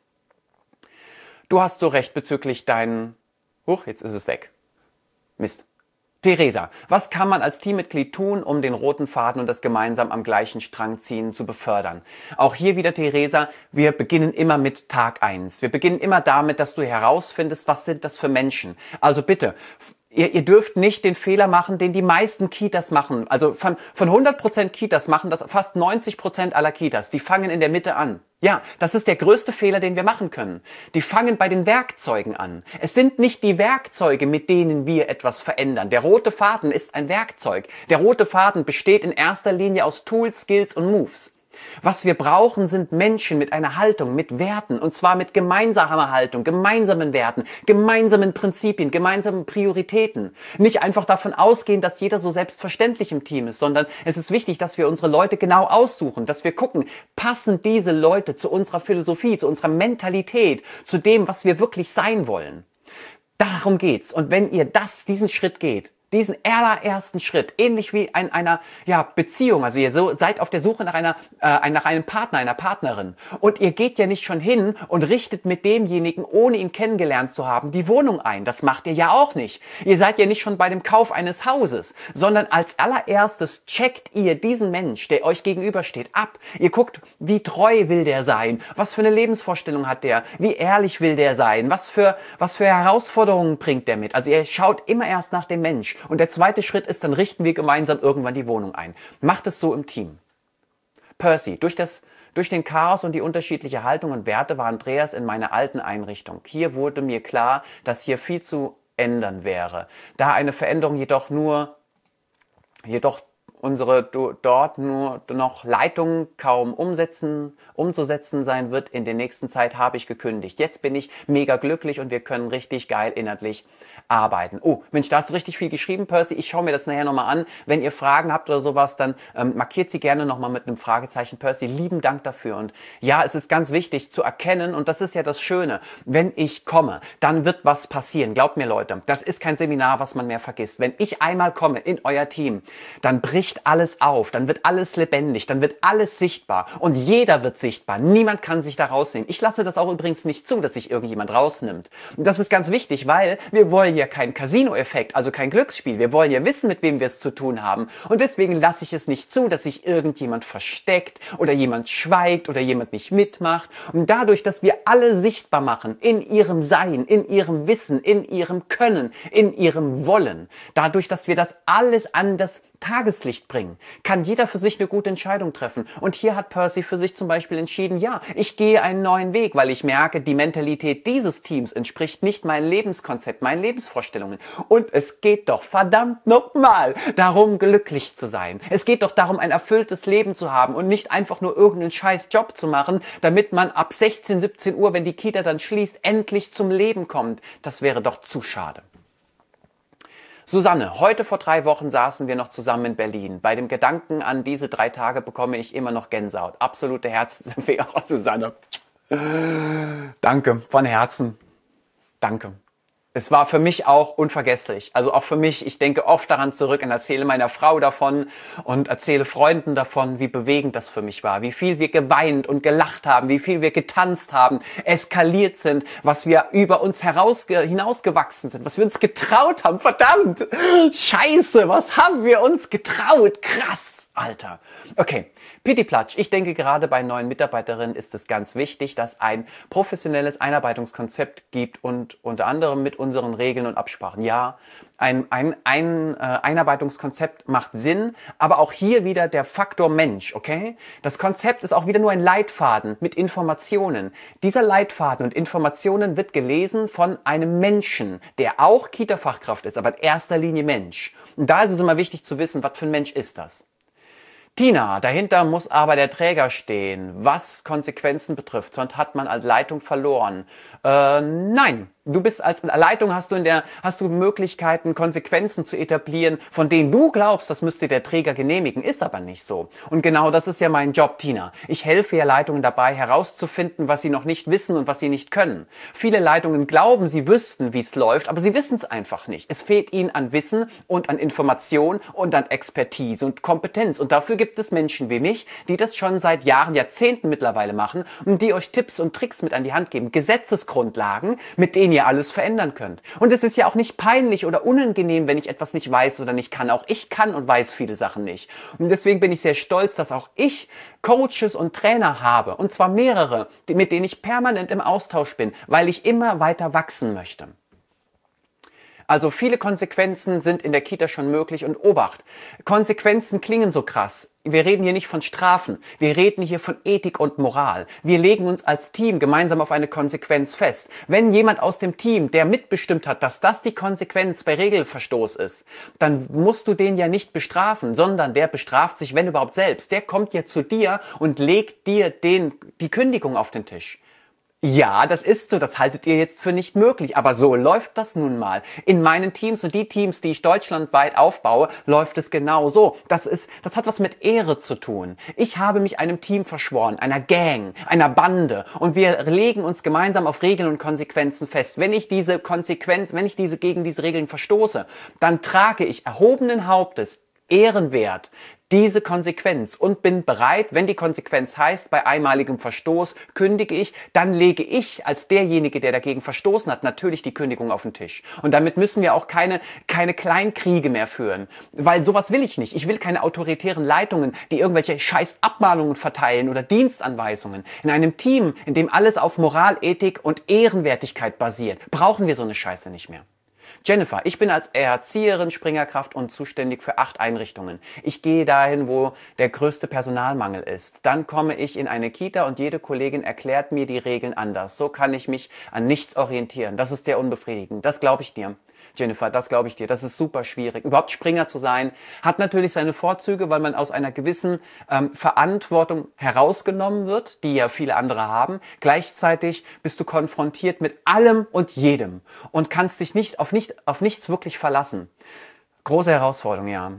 Du hast so recht bezüglich deinen... jetzt ist es weg. Mist. Theresa, was kann man als Teammitglied tun, um den roten Faden und das gemeinsam am gleichen Strang ziehen zu befördern? Auch hier wieder, Theresa, wir beginnen immer mit Tag 1. Wir beginnen immer damit, dass du herausfindest, was sind das für Menschen. Also bitte... Ihr dürft nicht den Fehler machen, den die meisten Kitas machen. Also von 100% Kitas machen das fast 90% aller Kitas. Die fangen in der Mitte an. Ja, das ist der größte Fehler, den wir machen können. Die fangen bei den Werkzeugen an. Es sind nicht die Werkzeuge, mit denen wir etwas verändern. Der rote Faden ist ein Werkzeug. Der rote Faden besteht in erster Linie aus Tools, Skills und Moves. Was wir brauchen, sind Menschen mit einer Haltung, mit Werten, und zwar mit gemeinsamer Haltung, gemeinsamen Werten, gemeinsamen Prinzipien, gemeinsamen Prioritäten. Nicht einfach davon ausgehen, dass jeder so selbstverständlich im Team ist, sondern es ist wichtig, dass wir unsere Leute genau aussuchen, dass wir gucken, passen diese Leute zu unserer Philosophie, zu unserer Mentalität, zu dem, was wir wirklich sein wollen. Darum geht's. Und wenn ihr diesen Schritt geht, diesen allerersten Schritt, ähnlich wie in einer Beziehung, also ihr seid auf der Suche nach einem Partner, einer Partnerin, und ihr geht ja nicht schon hin und richtet mit demjenigen, ohne ihn kennengelernt zu haben, die Wohnung ein. Das macht ihr ja auch nicht. Ihr seid ja nicht schon bei dem Kauf eines Hauses, sondern als allererstes checkt ihr diesen Mensch, der euch gegenübersteht, ab. Ihr guckt, wie treu will der sein, was für eine Lebensvorstellung hat der, wie ehrlich will der sein, was für Herausforderungen bringt der mit. Also ihr schaut immer erst nach dem Mensch. Und der zweite Schritt ist, dann richten wir gemeinsam irgendwann die Wohnung ein. Macht es so im Team. Percy, durch den Chaos und die unterschiedliche Haltung und Werte war Andreas in meiner alten Einrichtung. Hier wurde mir klar, dass hier viel zu ändern wäre. Da eine Veränderung jedoch unsere dort nur noch Leitung kaum umzusetzen sein wird. In der nächsten Zeit habe ich gekündigt. Jetzt bin ich mega glücklich und wir können richtig geil inhaltlich arbeiten. Oh, Mensch, da hast du richtig viel geschrieben, Percy. Ich schaue mir das nachher nochmal an. Wenn ihr Fragen habt oder sowas, dann markiert sie gerne nochmal mit einem Fragezeichen. Percy, lieben Dank dafür. Und ja, es ist ganz wichtig zu erkennen, und das ist ja das Schöne, wenn ich komme, dann wird was passieren. Glaubt mir, Leute, das ist kein Seminar, was man mehr vergisst. Wenn ich einmal komme in euer Team, dann bricht alles auf, dann wird alles lebendig, dann wird alles sichtbar und jeder wird sichtbar. Niemand kann sich da rausnehmen. Ich lasse das auch übrigens nicht zu, dass sich irgendjemand rausnimmt. Und das ist ganz wichtig, weil wir wollen ja keinen Casino-Effekt, also kein Glücksspiel. Wir wollen ja wissen, mit wem wir es zu tun haben. Und deswegen lasse ich es nicht zu, dass sich irgendjemand versteckt oder jemand schweigt oder jemand nicht mitmacht. Und dadurch, dass wir alle sichtbar machen in ihrem Sein, in ihrem Wissen, in ihrem Können, in ihrem Wollen, dadurch, dass wir das alles an das Tageslicht bringen, kann jeder für sich eine gute Entscheidung treffen. Und hier hat Percy für sich zum Beispiel entschieden, ja, ich gehe einen neuen Weg, weil ich merke, die Mentalität dieses Teams entspricht nicht meinem Lebenskonzept, meinen Lebensvorstellungen. Und es geht doch verdammt nochmal darum, glücklich zu sein. Es geht doch darum, ein erfülltes Leben zu haben und nicht einfach nur irgendeinen scheiß Job zu machen, damit man ab 16, 17 Uhr, wenn die Kita dann schließt, endlich zum Leben kommt. Das wäre doch zu schade. Susanne, heute vor 3 Wochen saßen wir noch zusammen in Berlin. Bei dem Gedanken an diese 3 Tage bekomme ich immer noch Gänsehaut. Absolute Herzensempfehlung, Susanne. Danke, von Herzen. Danke. Es war für mich auch unvergesslich. Also auch für mich, ich denke oft daran zurück und erzähle meiner Frau davon und erzähle Freunden davon, wie bewegend das für mich war, wie viel wir geweint und gelacht haben, wie viel wir getanzt haben, eskaliert sind, was wir über uns hinausgewachsen sind, was wir uns getraut haben. Verdammt! Scheiße, was haben wir uns getraut? Krass! Alter. Okay, Pitti-Platsch. Ich denke, gerade bei neuen Mitarbeiterinnen ist es ganz wichtig, dass ein professionelles Einarbeitungskonzept gibt und unter anderem mit unseren Regeln und Absprachen. Ja, ein Einarbeitungskonzept macht Sinn, aber auch hier wieder der Faktor Mensch, okay? Das Konzept ist auch wieder nur ein Leitfaden mit Informationen. Dieser Leitfaden und Informationen wird gelesen von einem Menschen, der auch Kita-Fachkraft ist, aber in erster Linie Mensch. Und da ist es immer wichtig zu wissen, was für ein Mensch ist das? Tina, dahinter muss aber der Träger stehen, was Konsequenzen betrifft, sonst hat man als Leitung verloren. Nein, du bist als Leitung hast du Möglichkeiten, Konsequenzen zu etablieren, von denen du glaubst, das müsste der Träger genehmigen, ist aber nicht so. Und genau das ist ja mein Job, Tina. Ich helfe ja Leitungen dabei, herauszufinden, was sie noch nicht wissen und was sie nicht können. Viele Leitungen glauben, sie wüssten, wie es läuft, aber sie wissen es einfach nicht. Es fehlt ihnen an Wissen und an Information und an Expertise und Kompetenz. Und dafür gibt es Menschen wie mich, die das schon seit Jahren, Jahrzehnten mittlerweile machen und die euch Tipps und Tricks mit an die Hand geben. Gesetzesgrundlagen, mit denen ihr alles verändern könnt. Und es ist ja auch nicht peinlich oder unangenehm, wenn ich etwas nicht weiß oder nicht kann. Auch ich kann und weiß viele Sachen nicht. Und deswegen bin ich sehr stolz, dass auch ich Coaches und Trainer habe. Und zwar mehrere, mit denen ich permanent im Austausch bin, weil ich immer weiter wachsen möchte. Also viele Konsequenzen sind in der Kita schon möglich und Obacht. Konsequenzen klingen so krass. Wir reden hier nicht von Strafen. Wir reden hier von Ethik und Moral. Wir legen uns als Team gemeinsam auf eine Konsequenz fest. Wenn jemand aus dem Team, der mitbestimmt hat, dass das die Konsequenz bei Regelverstoß ist, dann musst du den ja nicht bestrafen, sondern der bestraft sich, wenn überhaupt selbst. Der kommt ja zu dir und legt dir die Kündigung auf den Tisch. Ja, das ist so, das haltet ihr jetzt für nicht möglich, aber so läuft das nun mal. In meinen Teams und die Teams, die ich deutschlandweit aufbaue, läuft es genau so. Das hat was mit Ehre zu tun. Ich habe mich einem Team verschworen, einer Gang, einer Bande und wir legen uns gemeinsam auf Regeln und Konsequenzen fest. Wenn ich gegen diese Regeln verstoße, dann trage ich erhobenen Hauptes, ehrenwert, diese Konsequenz und bin bereit, wenn die Konsequenz heißt, bei einmaligem Verstoß kündige ich, dann lege ich als derjenige, der dagegen verstoßen hat, natürlich die Kündigung auf den Tisch. Und damit müssen wir auch keine Kleinkriege mehr führen, weil sowas will ich nicht. Ich will keine autoritären Leitungen, die irgendwelche scheiß Abmahnungen verteilen oder Dienstanweisungen. In einem Team, in dem alles auf Moral, Ethik und Ehrenwertigkeit basiert, brauchen wir so eine Scheiße nicht mehr. Jennifer, ich bin als Erzieherin Springerkraft und zuständig für 8 Einrichtungen. Ich gehe dahin, wo der größte Personalmangel ist. Dann komme ich in eine Kita und jede Kollegin erklärt mir die Regeln anders. So kann ich mich an nichts orientieren. Das ist sehr unbefriedigend. Das glaube ich dir. Jennifer, das glaube ich dir. Das ist super schwierig. Überhaupt Springer zu sein, hat natürlich seine Vorzüge, weil man aus einer gewissen Verantwortung herausgenommen wird, die ja viele andere haben. Gleichzeitig bist du konfrontiert mit allem und jedem und kannst dich auf nichts wirklich verlassen. Große Herausforderung, ja.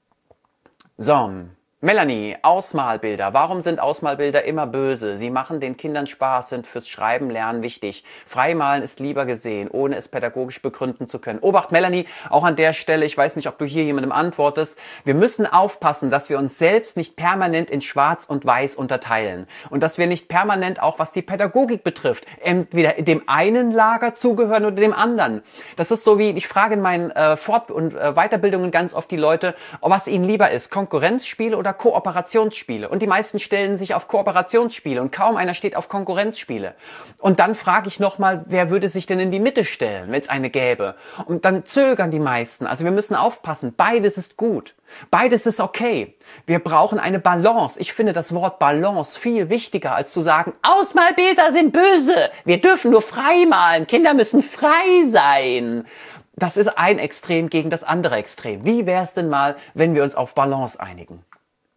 So. Melanie, Ausmalbilder. Warum sind Ausmalbilder immer böse? Sie machen den Kindern Spaß, sind fürs Schreiben, Lernen wichtig. Freimalen ist lieber gesehen, ohne es pädagogisch begründen zu können. Obacht, Melanie, auch an der Stelle, ich weiß nicht, ob du hier jemandem antwortest, wir müssen aufpassen, dass wir uns selbst nicht permanent in Schwarz und Weiß unterteilen. Und dass wir nicht permanent auch, was die Pädagogik betrifft, entweder dem einen Lager zugehören oder dem anderen. Das ist so wie, ich frage in meinen Fort- und Weiterbildungen ganz oft die Leute, was ihnen lieber ist, Konkurrenzspiele oder Kooperationsspiele. Und die meisten stellen sich auf Kooperationsspiele und kaum einer steht auf Konkurrenzspiele. Und dann frage ich nochmal, wer würde sich denn in die Mitte stellen, wenn es eine gäbe? Und dann zögern die meisten. Also wir müssen aufpassen, beides ist gut. Beides ist okay. Wir brauchen eine Balance. Ich finde das Wort Balance viel wichtiger, als zu sagen, Ausmalbilder sind böse. Wir dürfen nur frei malen. Kinder müssen frei sein. Das ist ein Extrem gegen das andere Extrem. Wie wäre es denn mal, wenn wir uns auf Balance einigen?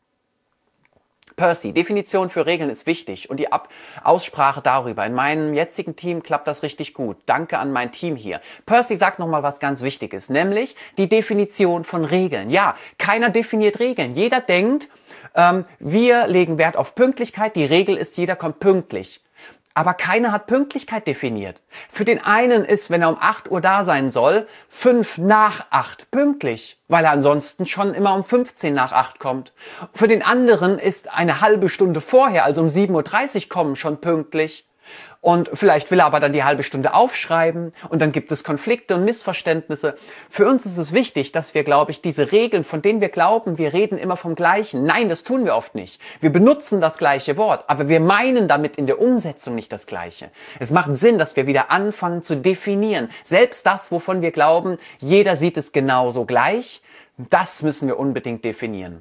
Percy, Definition für Regeln ist wichtig und die Aussprache darüber. In meinem jetzigen Team klappt das richtig gut. Danke an mein Team hier. Percy sagt nochmal was ganz Wichtiges, nämlich die Definition von Regeln. Ja, keiner definiert Regeln. Jeder denkt, wir legen Wert auf Pünktlichkeit. Die Regel ist, jeder kommt pünktlich. aber keiner hat Pünktlichkeit definiert. Für den einen ist, wenn er um 8 Uhr da sein soll, 5 nach 8 pünktlich, weil er ansonsten schon immer um 15 nach 8 kommt. Für den anderen ist eine halbe Stunde vorher, also um 7:30 Uhr kommen, schon pünktlich. Und vielleicht will er aber dann die halbe Stunde aufschreiben und dann gibt es Konflikte und Missverständnisse. Für uns ist es wichtig, dass wir, glaube ich, diese Regeln, von denen wir glauben, wir reden immer vom Gleichen. Nein, das tun wir oft nicht. Wir benutzen das gleiche Wort, aber wir meinen damit in der Umsetzung nicht das Gleiche. Es macht Sinn, dass wir wieder anfangen zu definieren. Selbst das, wovon wir glauben, jeder sieht es genauso gleich, das müssen wir unbedingt definieren.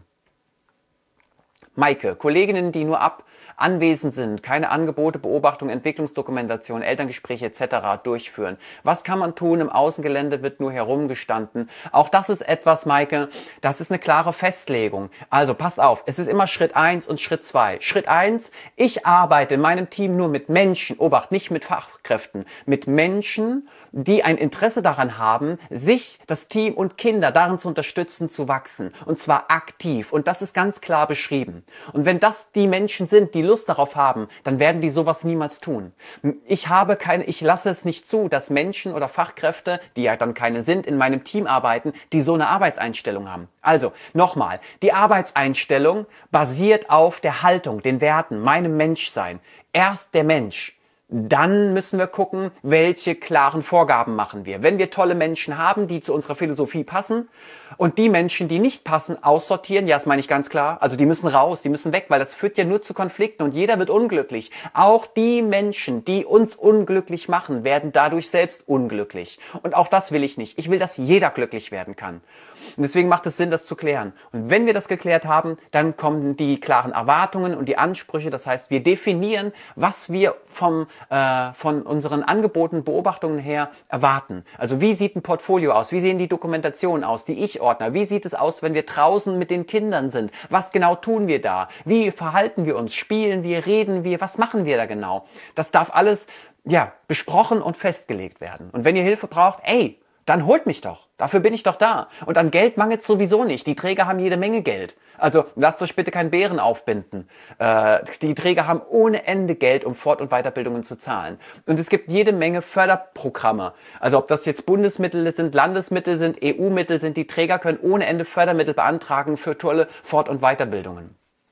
Maike, Kolleginnen, die nur anwesend sind, keine Angebote, Beobachtung, Entwicklungsdokumentation, Elterngespräche etc. durchführen. Was kann man tun? Im Außengelände wird nur herumgestanden. Auch das ist etwas, Maike, das ist eine klare Festlegung. Also passt auf, es ist immer Schritt 1 und Schritt 2. Schritt 1, ich arbeite in meinem Team nur mit Menschen, Obacht, nicht mit Fachkräften, mit Menschen, die ein Interesse daran haben, sich, das Team und Kinder darin zu unterstützen, zu wachsen. Und zwar aktiv. Und das ist ganz klar beschrieben. Und wenn das die Menschen sind, die Lust darauf haben, dann werden die sowas niemals tun. Ich lasse es nicht zu, dass Menschen oder Fachkräfte, die ja dann keine sind, in meinem Team arbeiten, die so eine Arbeitseinstellung haben. Also, nochmal, die Arbeitseinstellung basiert auf der Haltung, den Werten, meinem Menschsein. Erst der Mensch. Dann müssen wir gucken, welche klaren Vorgaben machen wir. Wenn wir tolle Menschen haben, die zu unserer Philosophie passen und die Menschen, die nicht passen, aussortieren, ja, das meine ich ganz klar, also die müssen raus, die müssen weg, weil das führt ja nur zu Konflikten und jeder wird unglücklich. Auch die Menschen, die uns unglücklich machen, werden dadurch selbst unglücklich. Und auch das will ich nicht. Ich will, dass jeder glücklich werden kann. Und deswegen macht es Sinn, das zu klären. Und wenn wir das geklärt haben, dann kommen die klaren Erwartungen und die Ansprüche. Das heißt, wir definieren, was wir von unseren Angeboten, Beobachtungen her erwarten. Also wie sieht ein Portfolio aus? Wie sehen die Dokumentationen aus, die ich ordne? Wie sieht es aus, wenn wir draußen mit den Kindern sind? Was genau tun wir da? Wie verhalten wir uns? Spielen wir? Reden wir? Was machen wir da genau? Das darf alles, ja, besprochen und festgelegt werden. Und wenn ihr Hilfe braucht, ey, dann holt mich doch. Dafür bin ich doch da. Und an Geld mangelt es sowieso nicht. Die Träger haben jede Menge Geld. Also lasst euch bitte keinen Bären aufbinden. Die Träger haben ohne Ende Geld, um Fort- und Weiterbildungen zu zahlen. Und es gibt jede Menge Förderprogramme. Also ob das jetzt Bundesmittel sind, Landesmittel sind, EU-Mittel sind, die Träger können ohne Ende Fördermittel beantragen für tolle Fort- und Weiterbildungen.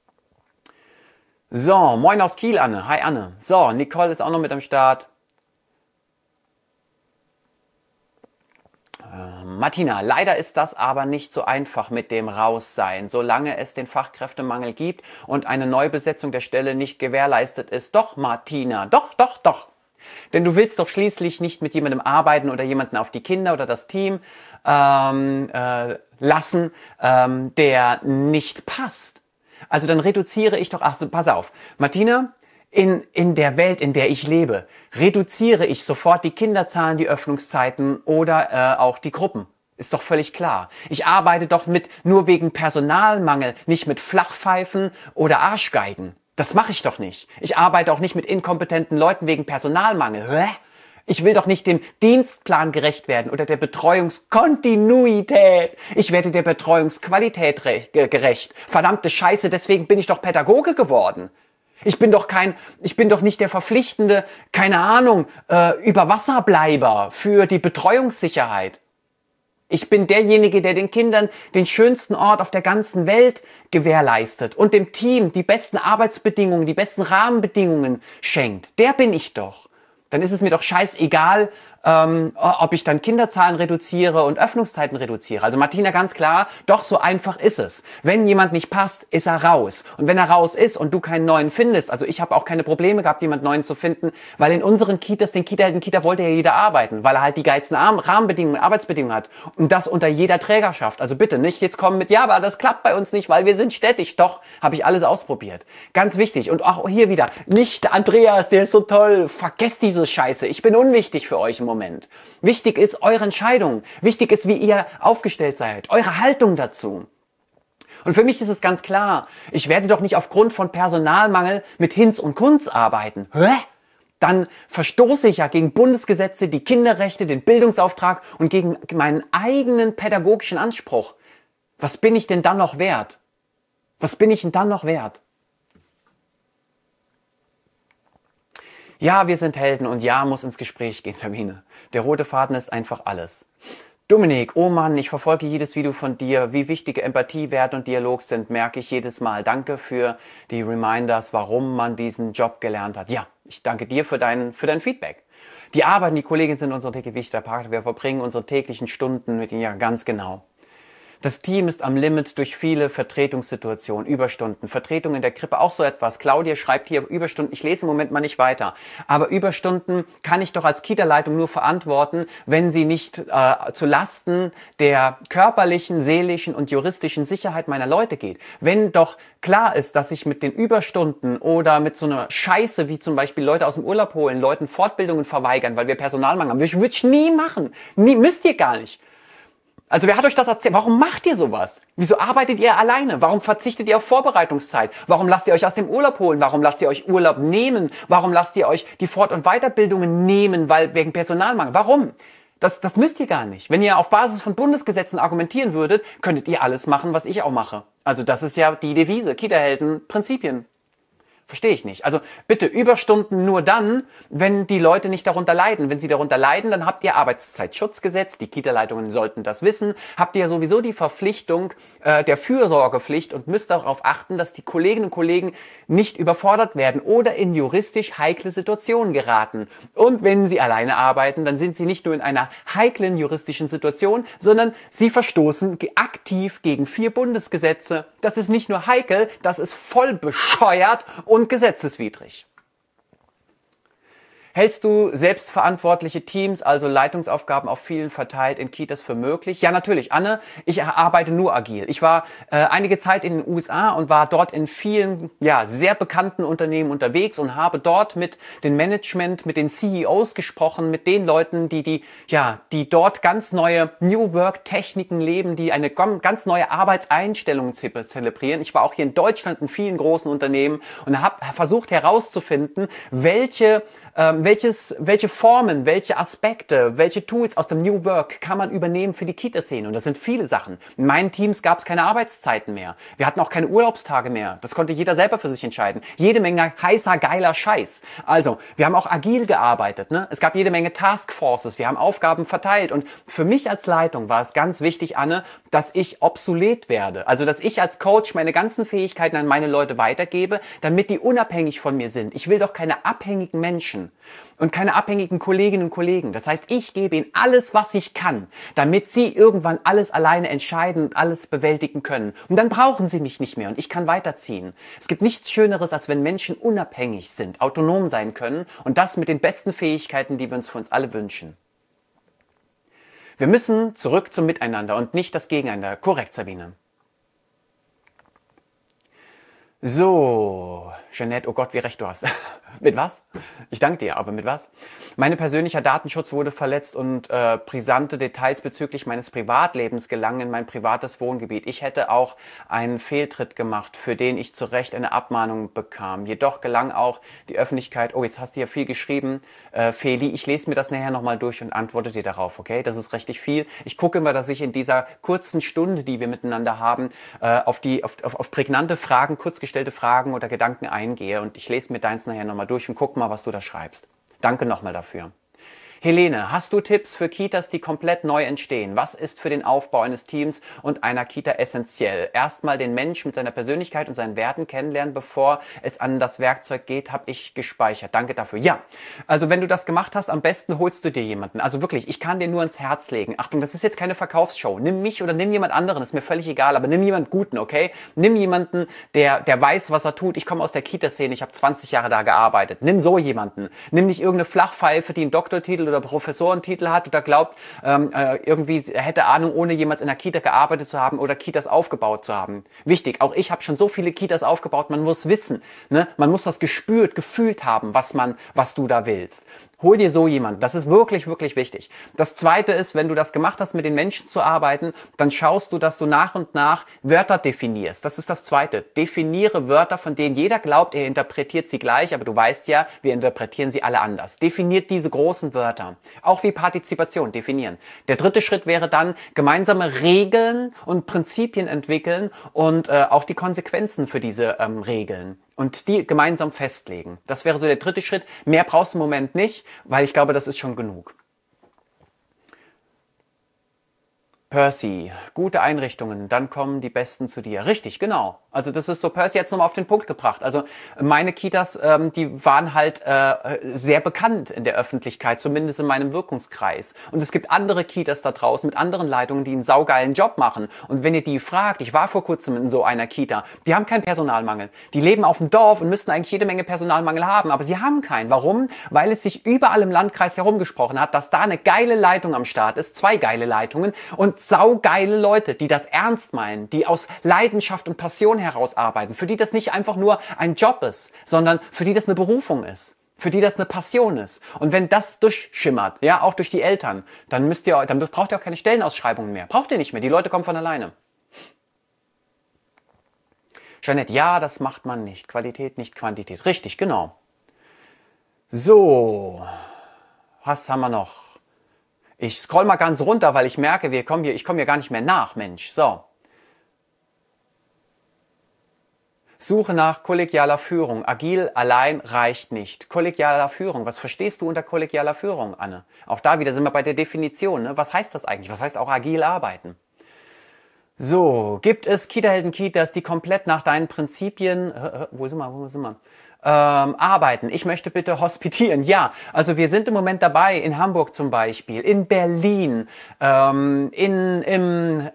So, moin aus Kiel, Anne. Hi, Anne. So, Nicole ist auch noch mit am Start. Martina, leider ist das aber nicht so einfach mit dem Raussein, solange es den Fachkräftemangel gibt und eine Neubesetzung der Stelle nicht gewährleistet ist. Doch, Martina, doch. Denn du willst doch schließlich nicht mit jemandem arbeiten oder jemanden auf die Kinder oder das Team lassen, der nicht passt. Also dann reduziere ich doch, ach so, pass auf, Martina, in der Welt, in der ich lebe, reduziere ich sofort die Kinderzahlen, die Öffnungszeiten oder auch die Gruppen. Ist doch völlig klar. Ich arbeite doch nur wegen Personalmangel, nicht mit Flachpfeifen oder Arschgeigen. Das mache ich doch nicht. Ich arbeite auch nicht mit inkompetenten Leuten wegen Personalmangel. Hä? Ich will doch nicht dem Dienstplan gerecht werden oder der Betreuungskontinuität. Ich werde der Betreuungsqualität gerecht. Verdammte Scheiße, deswegen bin ich doch Pädagoge geworden. Ich bin doch nicht der verpflichtende, keine Ahnung, Überwasserbleiber für die Betreuungssicherheit. Ich bin derjenige, der den Kindern den schönsten Ort auf der ganzen Welt gewährleistet und dem Team die besten Arbeitsbedingungen, die besten Rahmenbedingungen schenkt. Der bin ich doch. Dann ist es mir doch scheißegal, ob ich dann Kinderzahlen reduziere und Öffnungszeiten reduziere. Also Martina, ganz klar, doch so einfach ist es. Wenn jemand nicht passt, ist er raus. Und wenn er raus ist und du keinen neuen findest, also ich habe auch keine Probleme gehabt, jemanden neuen zu finden, weil in unseren Kitas, den Kita wollte ja jeder arbeiten, weil er halt die geilsten Rahmenbedingungen, Arbeitsbedingungen hat. Und das unter jeder Trägerschaft. Also bitte nicht jetzt kommen mit, ja, aber das klappt bei uns nicht, weil wir sind städtisch. Doch, habe ich alles ausprobiert. Ganz wichtig. Und auch hier wieder, nicht Andreas, der ist so toll. Vergesst diese Scheiße. Ich bin unwichtig für euch im Moment. Wichtig ist eure Entscheidung. Wichtig ist, wie ihr aufgestellt seid. Eure Haltung dazu. Und für mich ist es ganz klar, ich werde doch nicht aufgrund von Personalmangel mit Hinz und Kunz arbeiten. Hä? Dann verstoße ich ja gegen Bundesgesetze, die Kinderrechte, den Bildungsauftrag und gegen meinen eigenen pädagogischen Anspruch. Was bin ich denn dann noch wert? Was bin ich denn dann noch wert? Ja, wir sind Helden und ja, muss ins Gespräch gehen, Sabine. Der rote Faden ist einfach alles. Dominik, oh Mann, ich verfolge jedes Video von dir. Wie wichtige Empathie, Wert und Dialog sind, merke ich jedes Mal. Danke für die Reminders, warum man diesen Job gelernt hat. Ja, ich danke dir für dein Feedback. Die Arbeit und die Kolleginnen sind unsere tägliche wichtige Partner. Wir verbringen unsere täglichen Stunden mit ihnen, ja ganz genau. Das Team ist am Limit durch viele Vertretungssituationen, Überstunden, Vertretung in der Krippe, auch so etwas. Claudia schreibt hier Überstunden, ich lese im Moment mal nicht weiter. Aber Überstunden kann ich doch als Kita-Leitung nur verantworten, wenn sie nicht zu Lasten der körperlichen, seelischen und juristischen Sicherheit meiner Leute geht. Wenn doch klar ist, dass ich mit den Überstunden oder mit so einer Scheiße, wie zum Beispiel Leute aus dem Urlaub holen, Leuten Fortbildungen verweigern, weil wir Personalmangel haben, würde ich nie machen. Nie, müsst ihr gar nicht. Also wer hat euch das erzählt? Warum macht ihr sowas? Wieso arbeitet ihr alleine? Warum verzichtet ihr auf Vorbereitungszeit? Warum lasst ihr euch aus dem Urlaub holen? Warum lasst ihr euch Urlaub nehmen? Warum lasst ihr euch die Fort- und Weiterbildungen nehmen, weil wegen Personalmangel? Warum? Das müsst ihr gar nicht. Wenn ihr auf Basis von Bundesgesetzen argumentieren würdet, könntet ihr alles machen, was ich auch mache. Also das ist ja die Devise. Kita-Helden, Prinzipien. Verstehe ich nicht. Also bitte Überstunden nur dann, wenn die Leute nicht darunter leiden. Wenn sie darunter leiden, dann habt ihr Arbeitszeitschutzgesetz. Die Kita-Leitungen sollten das wissen. Habt ihr ja sowieso die Verpflichtung der Fürsorgepflicht und müsst darauf achten, dass die Kolleginnen und Kollegen nicht überfordert werden oder in juristisch heikle Situationen geraten. Und wenn sie alleine arbeiten, dann sind sie nicht nur in einer heiklen juristischen Situation, sondern sie verstoßen aktiv gegen 4 Bundesgesetze. Das ist nicht nur heikel, das ist voll bescheuert und gesetzeswidrig. Hältst du selbstverantwortliche Teams, also Leitungsaufgaben auf vielen verteilt in Kitas für möglich? Ja, natürlich. Anne, ich arbeite nur agil. Ich war einige Zeit in den USA und war dort in vielen sehr bekannten Unternehmen unterwegs und habe dort mit dem Management, mit den CEOs gesprochen, mit den Leuten, die dort ganz neue New Work Techniken leben, die eine ganz neue Arbeitseinstellung zelebrieren. Ich war auch hier in Deutschland in vielen großen Unternehmen und habe versucht herauszufinden, welche Formen, welche Aspekte, welche Tools aus dem New Work kann man übernehmen für die Kita-Szene? Und das sind viele Sachen. In meinen Teams gab es keine Arbeitszeiten mehr. Wir hatten auch keine Urlaubstage mehr. Das konnte jeder selber für sich entscheiden. Jede Menge heißer, geiler Scheiß. Also, wir haben auch agil gearbeitet. Ne? Es gab jede Menge Taskforces. Wir haben Aufgaben verteilt. Und für mich als Leitung war es ganz wichtig, Anne, dass ich obsolet werde. Also, dass ich als Coach meine ganzen Fähigkeiten an meine Leute weitergebe, damit die unabhängig von mir sind. Ich will doch keine abhängigen Menschen und keine abhängigen Kolleginnen und Kollegen. Das heißt, ich gebe ihnen alles, was ich kann, damit sie irgendwann alles alleine entscheiden und alles bewältigen können. Und dann brauchen sie mich nicht mehr und ich kann weiterziehen. Es gibt nichts Schöneres, als wenn Menschen unabhängig sind, autonom sein können und das mit den besten Fähigkeiten, die wir uns für uns alle wünschen. Wir müssen zurück zum Miteinander und nicht das Gegeneinander. Korrekt, Sabine. So, Jeanette, oh Gott, wie recht du hast. Mit was? Ich danke dir, aber mit was? Mein persönlicher Datenschutz wurde verletzt und brisante Details bezüglich meines Privatlebens gelangen in mein privates Wohngebiet. Ich hätte auch einen Fehltritt gemacht, für den ich zu Recht eine Abmahnung bekam. Jedoch gelang auch die Öffentlichkeit, oh, jetzt hast du ja viel geschrieben, Feli, ich lese mir das nachher nochmal durch und antworte dir darauf, okay? Das ist richtig viel. Ich gucke immer, dass ich in dieser kurzen Stunde, die wir miteinander haben, auf prägnante Fragen, kurz gestellte Fragen oder Gedanken eingehe und ich lese mir deins nachher nochmal durch und guck mal, was du da schreibst. Danke nochmal dafür. Helene, hast du Tipps für Kitas, die komplett neu entstehen? Was ist für den Aufbau eines Teams und einer Kita essentiell? Erstmal den Mensch mit seiner Persönlichkeit und seinen Werten kennenlernen, bevor es an das Werkzeug geht, habe ich gespeichert. Danke dafür. Ja, also wenn du das gemacht hast, am besten holst du dir jemanden. Also wirklich, ich kann dir nur ins Herz legen. Achtung, das ist jetzt keine Verkaufsshow. Nimm mich oder nimm jemand anderen, ist mir völlig egal, aber nimm jemanden Guten, okay? Nimm jemanden, der weiß, was er tut. Ich komme aus der Kita-Szene, ich habe 20 Jahre da gearbeitet. Nimm so jemanden. Nimm nicht irgendeine Flachpfeife, die einen Doktortitel oder Professorentitel hat oder glaubt, irgendwie hätte Ahnung, ohne jemals in der Kita gearbeitet zu haben oder Kitas aufgebaut zu haben. Wichtig, auch ich habe schon so viele Kitas aufgebaut, man muss wissen, ne? Man muss das gefühlt haben, was du da willst. Hol dir so jemanden. Das ist wirklich, wirklich wichtig. Das Zweite ist, wenn du das gemacht hast, mit den Menschen zu arbeiten, dann schaust du, dass du nach und nach Wörter definierst. Das ist das Zweite. Definiere Wörter, von denen jeder glaubt, er interpretiert sie gleich, aber du weißt ja, wir interpretieren sie alle anders. Definiert diese großen Wörter. Auch wie Partizipation definieren. Der dritte Schritt wäre dann, gemeinsame Regeln und Prinzipien entwickeln und auch die Konsequenzen für diese Regeln. Und die gemeinsam festlegen. Das wäre so der dritte Schritt. Mehr brauchst du im Moment nicht, weil ich glaube, das ist schon genug. Percy, gute Einrichtungen, dann kommen die Besten zu dir. Richtig, genau. Also das ist so, Percy hat es nochmal auf den Punkt gebracht. Also meine Kitas, die waren halt sehr bekannt in der Öffentlichkeit, zumindest in meinem Wirkungskreis. Und es gibt andere Kitas da draußen mit anderen Leitungen, die einen saugeilen Job machen. Und wenn ihr die fragt, ich war vor kurzem in so einer Kita, die haben keinen Personalmangel. Die leben auf dem Dorf und müssten eigentlich jede Menge Personalmangel haben, aber sie haben keinen. Warum? Weil es sich überall im Landkreis herumgesprochen hat, dass da eine geile Leitung am Start ist, 2 geile Leitungen und saugeile Leute, die das ernst meinen, die aus Leidenschaft und Passion heraus arbeiten, für die das nicht einfach nur ein Job ist, sondern für die das eine Berufung ist, für die das eine Passion ist. Und wenn das durchschimmert, ja, auch durch die Eltern, dann braucht ihr auch keine Stellenausschreibungen mehr. Braucht ihr nicht mehr, die Leute kommen von alleine. Jeanette, ja, das macht man nicht. Qualität, nicht Quantität. Richtig, genau. So, was haben wir noch? Ich scroll mal ganz runter, weil ich merke, ich komme hier gar nicht mehr nach, Mensch. So. Suche nach kollegialer Führung. Agil allein reicht nicht. Kollegialer Führung. Was verstehst du unter kollegialer Führung, Anne? Auch da wieder sind wir bei der Definition. Ne? Was heißt das eigentlich? Was heißt auch agil arbeiten? So, gibt es Kita-Helden-Kitas, die komplett nach deinen Prinzipien, wo sind wir? Arbeiten. Ich möchte bitte hospitieren. Ja, also wir sind im Moment dabei, in Hamburg zum Beispiel, in Berlin, im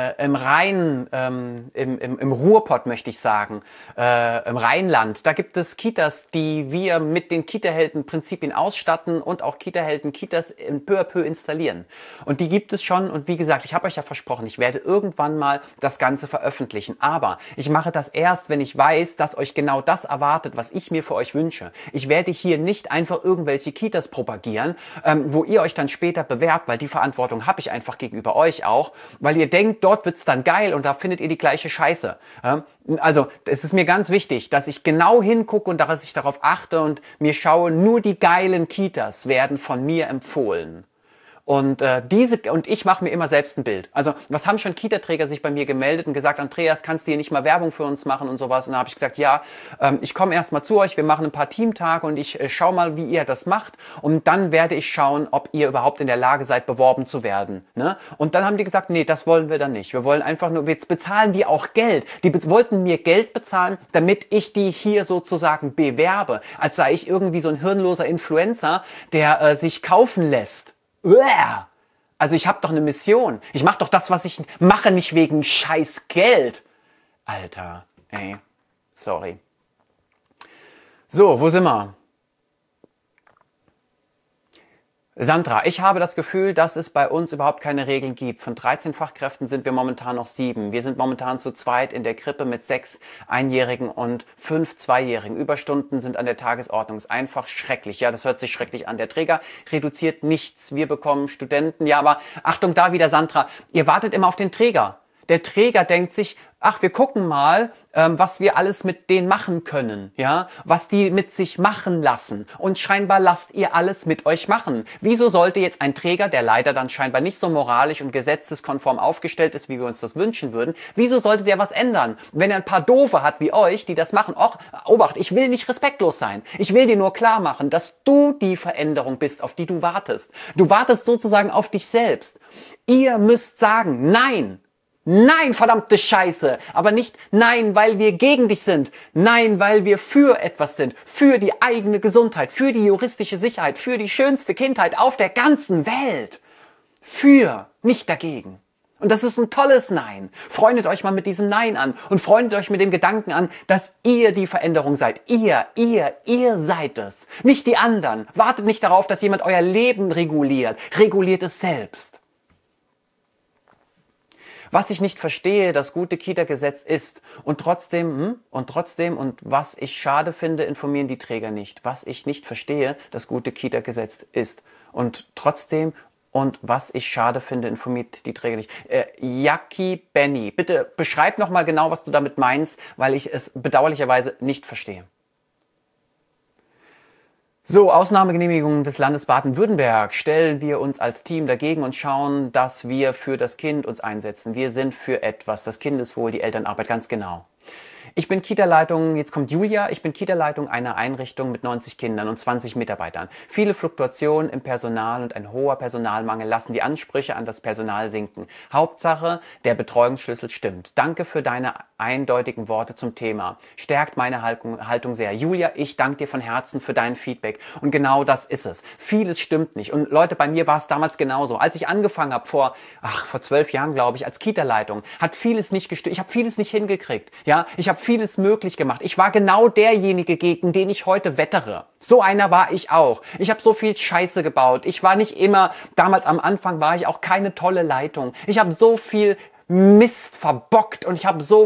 Ruhrpott möchte ich sagen, im Rheinland. Da gibt es Kitas, die wir mit den Kita-Helden-Prinzipien ausstatten und auch Kita-Helden-Kitas peu à peu installieren. Und die gibt es schon und wie gesagt, ich habe euch ja versprochen, ich werde irgendwann mal das Ganze veröffentlichen. Aber ich mache das erst, wenn ich weiß, dass euch genau das erwartet, was ich mir für euch wünsche. Ich werde hier nicht einfach irgendwelche Kitas propagieren, wo ihr euch dann später bewerbt, weil die Verantwortung habe ich einfach gegenüber euch auch, weil ihr denkt, dort wird's dann geil und da findet ihr die gleiche Scheiße. Also es ist mir ganz wichtig, dass ich genau hingucke und dass ich darauf achte und mir schaue, nur die geilen Kitas werden von mir empfohlen. Und ich mache mir immer selbst ein Bild. Also was haben schon Kita-Träger sich bei mir gemeldet und gesagt, Andreas, kannst du hier nicht mal Werbung für uns machen und sowas? Und dann habe ich gesagt, ja, ich komme erst mal zu euch, wir machen ein paar Teamtage und ich schau mal, wie ihr das macht. Und dann werde ich schauen, ob ihr überhaupt in der Lage seid, beworben zu werden. Ne? Und dann haben die gesagt, nee, das wollen wir dann nicht. Wir wollen einfach nur, jetzt bezahlen die auch Geld. Die wollten mir Geld bezahlen, damit ich die hier sozusagen bewerbe. Als sei ich irgendwie so ein hirnloser Influencer, der sich kaufen lässt. Also ich habe doch eine Mission. Ich mache doch das, was ich mache, nicht wegen scheiß Geld. Alter, ey, sorry. So, wo sind wir? Sandra, ich habe das Gefühl, dass es bei uns überhaupt keine Regeln gibt. Von 13 Fachkräften sind wir momentan noch 7. Wir sind momentan zu zweit in der Krippe mit 6 Einjährigen und 5 Zweijährigen. Überstunden sind an der Tagesordnung. Ist einfach schrecklich. Ja, das hört sich schrecklich an. Der Träger reduziert nichts. Wir bekommen Studenten. Ja, aber Achtung da wieder, Sandra. Ihr wartet immer auf den Träger. Der Träger denkt sich, ach, wir gucken mal, was wir alles mit denen machen können, ja, was die mit sich machen lassen. Und scheinbar lasst ihr alles mit euch machen. Wieso sollte jetzt ein Träger, der leider dann scheinbar nicht so moralisch und gesetzeskonform aufgestellt ist, wie wir uns das wünschen würden, wieso sollte der was ändern? Wenn er ein paar Doofe hat wie euch, die das machen, Obacht, ich will nicht respektlos sein. Ich will dir nur klar machen, dass du die Veränderung bist, auf die du wartest. Du wartest sozusagen auf dich selbst. Ihr müsst sagen, nein. Nein, verdammte Scheiße. Aber nicht nein, weil wir gegen dich sind. Nein, weil wir für etwas sind. Für die eigene Gesundheit, für die juristische Sicherheit, für die schönste Kindheit auf der ganzen Welt. Für, nicht dagegen. Und das ist ein tolles Nein. Freundet euch mal mit diesem Nein an und freundet euch mit dem Gedanken an, dass ihr die Veränderung seid. Ihr seid es. Nicht die anderen. Wartet nicht darauf, dass jemand euer Leben reguliert. Reguliert es selbst. Was ich nicht verstehe, das gute Kita-Gesetz ist und was ich schade finde, informieren die Träger nicht. Was ich nicht verstehe, das gute Kita-Gesetz ist und trotzdem und was ich schade finde, informiert die Träger nicht. Jackie Benny, bitte beschreib nochmal genau, was du damit meinst, weil ich es bedauerlicherweise nicht verstehe. So, Ausnahmegenehmigung des Landes Baden-Württemberg. Stellen wir uns als Team dagegen und schauen, dass wir für das Kind uns einsetzen. Wir sind für etwas, das Kindeswohl, die Elternarbeit, ganz genau. Ich bin Kita-Leitung, jetzt kommt Julia, ich bin Kita-Leitung einer Einrichtung mit 90 Kindern und 20 Mitarbeitern. Viele Fluktuationen im Personal und ein hoher Personalmangel lassen die Ansprüche an das Personal sinken. Hauptsache, der Betreuungsschlüssel stimmt. Danke für deine eindeutigen Worte zum Thema. Stärkt meine Haltung sehr. Julia, ich danke dir von Herzen für dein Feedback. Und genau das ist es. Vieles stimmt nicht. Und Leute, bei mir war es damals genauso. Als ich angefangen habe, vor 12 Jahren, glaube ich, als Kita-Leitung, hat vieles nicht gestimmt. Ich habe vieles nicht hingekriegt. Ja, ich habe vieles möglich gemacht. Ich war genau derjenige, gegen den ich heute wettere. So einer war ich auch. Ich habe so viel Scheiße gebaut. Ich war nicht immer, damals am Anfang war ich auch keine tolle Leitung. Ich habe so viel Mist verbockt und ich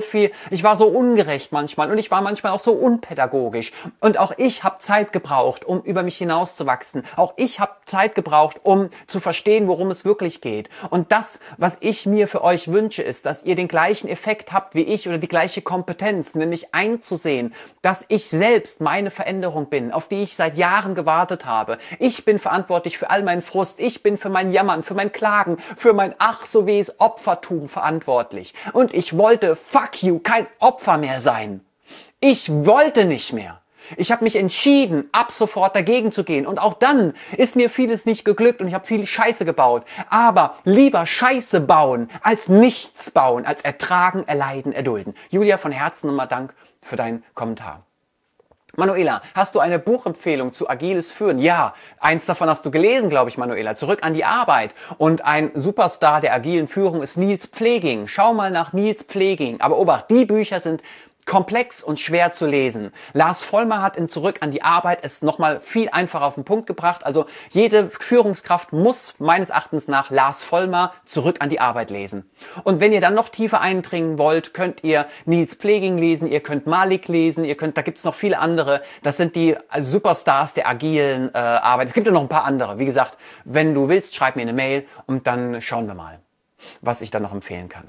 war so ungerecht manchmal und ich war manchmal auch so unpädagogisch und auch ich habe Zeit gebraucht, um über mich hinauszuwachsen. Auch ich habe Zeit gebraucht, um zu verstehen, worum es wirklich geht. Und das, was ich mir für euch wünsche, ist, dass ihr den gleichen Effekt habt wie ich oder die gleiche Kompetenz, nämlich einzusehen, dass ich selbst meine Veränderung bin, auf die ich seit Jahren gewartet habe. Ich bin verantwortlich für all meinen Frust, ich bin für mein Jammern, für mein Klagen, für mein ach so wehs Opfertum verantwortlich. Und ich wollte, fuck you, kein Opfer mehr sein. Ich wollte nicht mehr. Ich habe mich entschieden, ab sofort dagegen zu gehen. Und auch dann ist mir vieles nicht geglückt und ich habe viel Scheiße gebaut. Aber lieber Scheiße bauen, als nichts bauen, als ertragen, erleiden, erdulden. Julia, von Herzen nochmal Dank für deinen Kommentar. Manuela, hast du eine Buchempfehlung zu agiles Führen? Ja, eins davon hast du gelesen, glaube ich, Manuela. Zurück an die Arbeit. Und ein Superstar der agilen Führung ist Nils Pfleging. Schau mal nach Nils Pfleging. Aber obacht, die Bücher sind komplex und schwer zu lesen. Lars Vollmer hat in Zurück an die Arbeit es nochmal viel einfacher auf den Punkt gebracht. Also jede Führungskraft muss meines Erachtens nach Lars Vollmer Zurück an die Arbeit lesen. Und wenn ihr dann noch tiefer eindringen wollt, könnt ihr Nils Pfleging lesen, ihr könnt Malik lesen, da gibt's noch viele andere. Das sind die Superstars der agilen Arbeit. Es gibt ja noch ein paar andere. Wie gesagt, wenn du willst, schreib mir eine Mail und dann schauen wir mal, was ich da noch empfehlen kann.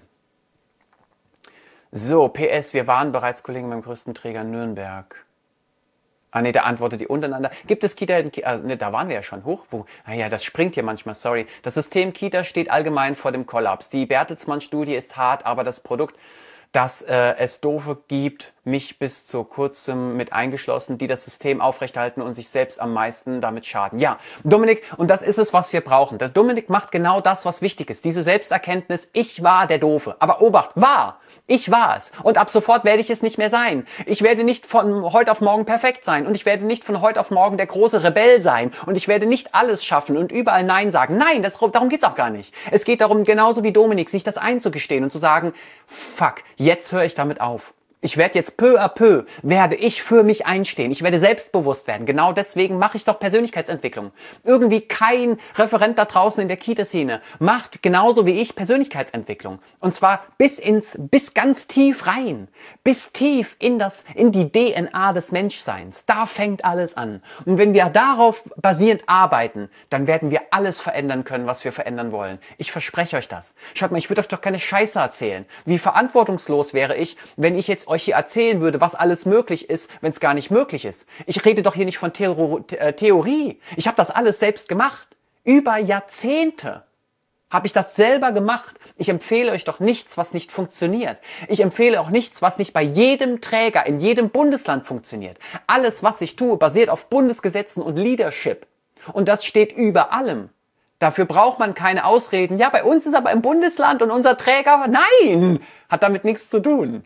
So, PS, wir waren bereits Kollegen beim größten Träger in Nürnberg. Da antwortet die untereinander. Gibt es Kita, da waren wir ja schon. Das springt hier manchmal, sorry. Das System Kita steht allgemein vor dem Kollaps. Die Bertelsmann-Studie ist hart, aber das Produkt, dass es Doofe gibt, mich bis zu kurzem mit eingeschlossen, die das System aufrechterhalten und sich selbst am meisten damit schaden. Ja, Dominik, und das ist es, was wir brauchen. Der Dominik macht genau das, was wichtig ist. Diese Selbsterkenntnis, ich war der Doofe. Aber Obacht, ich war es. Und ab sofort werde ich es nicht mehr sein. Ich werde nicht von heute auf morgen perfekt sein. Und ich werde nicht von heute auf morgen der große Rebell sein. Und ich werde nicht alles schaffen und überall Nein sagen. Nein, darum geht's auch gar nicht. Es geht darum, genauso wie Dominik, sich das einzugestehen und zu sagen, fuck, jetzt höre ich damit auf. Ich werde jetzt peu à peu, werde ich für mich einstehen. Ich werde selbstbewusst werden. Genau deswegen mache ich doch Persönlichkeitsentwicklung. Irgendwie kein Referent da draußen in der Kita-Szene macht genauso wie ich Persönlichkeitsentwicklung. Und zwar bis ganz tief rein. Bis tief in die DNA des Menschseins. Da fängt alles an. Und wenn wir darauf basierend arbeiten, dann werden wir alles verändern können, was wir verändern wollen. Ich verspreche euch das. Schaut mal, ich würde euch doch keine Scheiße erzählen. Wie verantwortungslos wäre ich, wenn ich jetzt euch hier erzählen würde, was alles möglich ist, wenn es gar nicht möglich ist. Ich rede doch hier nicht von Theorie. Ich habe das alles selbst gemacht. Über Jahrzehnte habe ich das selber gemacht. Ich empfehle euch doch nichts, was nicht funktioniert. Ich empfehle auch nichts, was nicht bei jedem Träger in jedem Bundesland funktioniert. Alles, was ich tue, basiert auf Bundesgesetzen und Leadership. Und das steht über allem. Dafür braucht man keine Ausreden. Ja, bei uns ist aber im Bundesland und unser Träger, nein, hat damit nichts zu tun.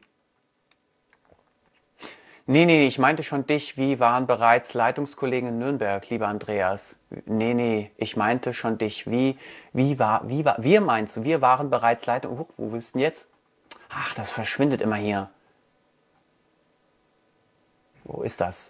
Nee, ich meinte schon dich, wie waren bereits Leitungskollegen in Nürnberg, lieber Andreas. Nee, ich meinte schon dich, wir waren bereits Leitung, wo bist du denn jetzt? Ach, das verschwindet immer hier. Wo ist das?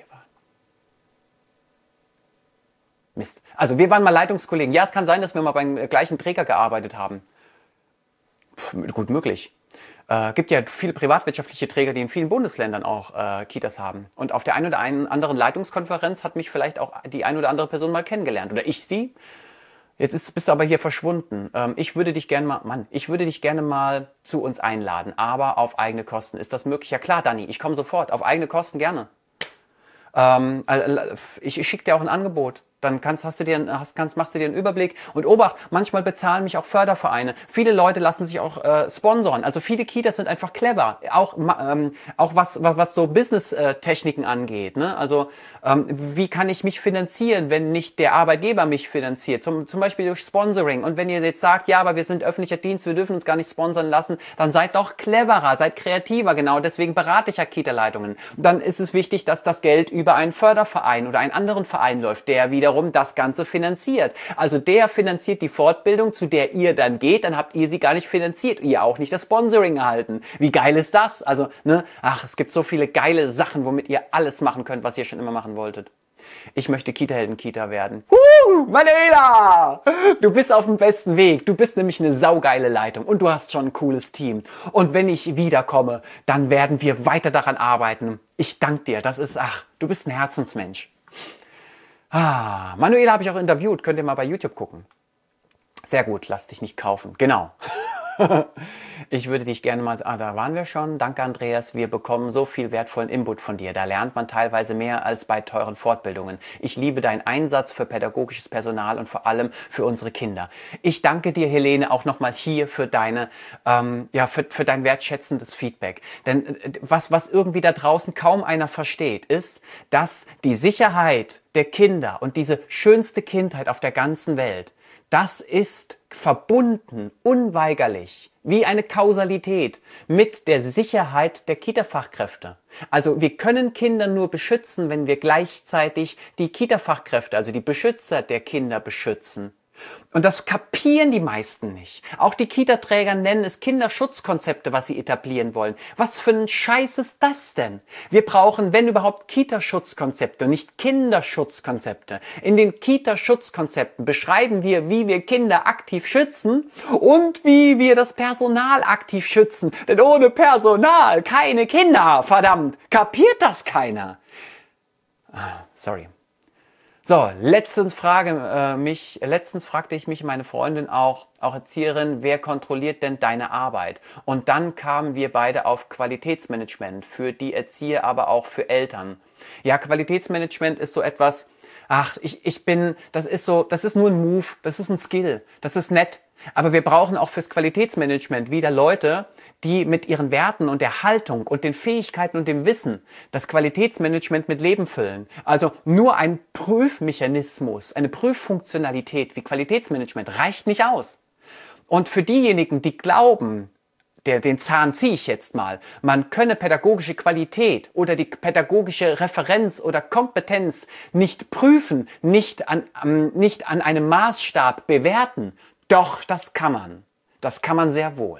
Mist. Also wir waren mal Leitungskollegen. Ja, es kann sein, dass wir mal beim gleichen Träger gearbeitet haben. Gut möglich. Gibt ja viele privatwirtschaftliche Träger, die in vielen Bundesländern auch Kitas haben. Und auf der einen oder anderen Leitungskonferenz hat mich vielleicht auch die ein oder andere Person mal kennengelernt. Oder ich sie. Jetzt bist du aber hier verschwunden. Ich würde dich gerne mal zu uns einladen, aber auf eigene Kosten. Ist das möglich? Ja klar, Dani, ich komme sofort. Auf eigene Kosten gerne. Ich schicke dir auch ein Angebot. Dann machst du dir einen Überblick. Und Obacht, manchmal bezahlen mich auch Fördervereine. Viele Leute lassen sich auch sponsoren. Also viele Kitas sind einfach clever. Auch was so Business-Techniken angeht. Ne? Also wie kann ich mich finanzieren, wenn nicht der Arbeitgeber mich finanziert? Zum Beispiel durch Sponsoring. Und wenn ihr jetzt sagt, ja, aber wir sind öffentlicher Dienst, wir dürfen uns gar nicht sponsern lassen, dann seid doch cleverer, seid kreativer. Genau deswegen berate ich ja Kita-Leitungen. Dann ist es wichtig, dass das Geld über einen Förderverein oder einen anderen Verein läuft, der wiederum das Ganze finanziert. Also der finanziert die Fortbildung, zu der ihr dann geht, dann habt ihr sie gar nicht finanziert, ihr auch nicht das Sponsoring erhalten. Wie geil ist das? Also, ne, es gibt so viele geile Sachen, womit ihr alles machen könnt, was ihr schon immer machen wolltet. Ich möchte Kita-Helden-Kita werden. Manuela! Du bist auf dem besten Weg. Du bist nämlich eine saugeile Leitung und du hast schon ein cooles Team. Und wenn ich wiederkomme, dann werden wir weiter daran arbeiten. Ich danke dir. Du bist ein Herzensmensch. Manuela habe ich auch interviewt. Könnt ihr mal bei YouTube gucken. Sehr gut, lass dich nicht kaufen. Genau. Ich würde dich gerne mal... da waren wir schon. Danke, Andreas. Wir bekommen so viel wertvollen Input von dir. Da lernt man teilweise mehr als bei teuren Fortbildungen. Ich liebe deinen Einsatz für pädagogisches Personal und vor allem für unsere Kinder. Ich danke dir, Helene, auch nochmal hier für deine, für dein wertschätzendes Feedback. Denn was irgendwie da draußen kaum einer versteht, ist, dass die Sicherheit der Kinder und diese schönste Kindheit auf der ganzen Welt, das ist verbunden, unweigerlich, wie eine Kausalität mit der Sicherheit der Kita-Fachkräfte. Also wir können Kinder nur beschützen, wenn wir gleichzeitig die Kita-Fachkräfte, also die Beschützer der Kinder beschützen. Und das kapieren die meisten nicht. Auch die Kita-Träger nennen es Kinderschutzkonzepte, was sie etablieren wollen. Was für ein Scheiß ist das denn? Wir brauchen, wenn überhaupt, Kita-Schutzkonzepte, nicht Kinderschutzkonzepte. In den Kita-Schutzkonzepten beschreiben wir, wie wir Kinder aktiv schützen und wie wir das Personal aktiv schützen. Denn ohne Personal keine Kinder, verdammt. Kapiert das keiner? Sorry. So, letztens fragte ich mich, meine Freundin auch Erzieherin, wer kontrolliert denn deine Arbeit? Und dann kamen wir beide auf Qualitätsmanagement für die Erzieher, aber auch für Eltern. Ja, Qualitätsmanagement ist so etwas, das ist nur ein Move, das ist ein Skill, das ist nett. Aber wir brauchen auch fürs Qualitätsmanagement wieder Leute, die mit ihren Werten und der Haltung und den Fähigkeiten und dem Wissen das Qualitätsmanagement mit Leben füllen. Also nur ein Prüfmechanismus, eine Prüffunktionalität wie Qualitätsmanagement reicht nicht aus. Und für diejenigen, die glauben, den Zahn ziehe ich jetzt mal, man könne pädagogische Qualität oder die pädagogische Referenz oder Kompetenz nicht prüfen, nicht an einem Maßstab bewerten, doch, das kann man. Das kann man sehr wohl.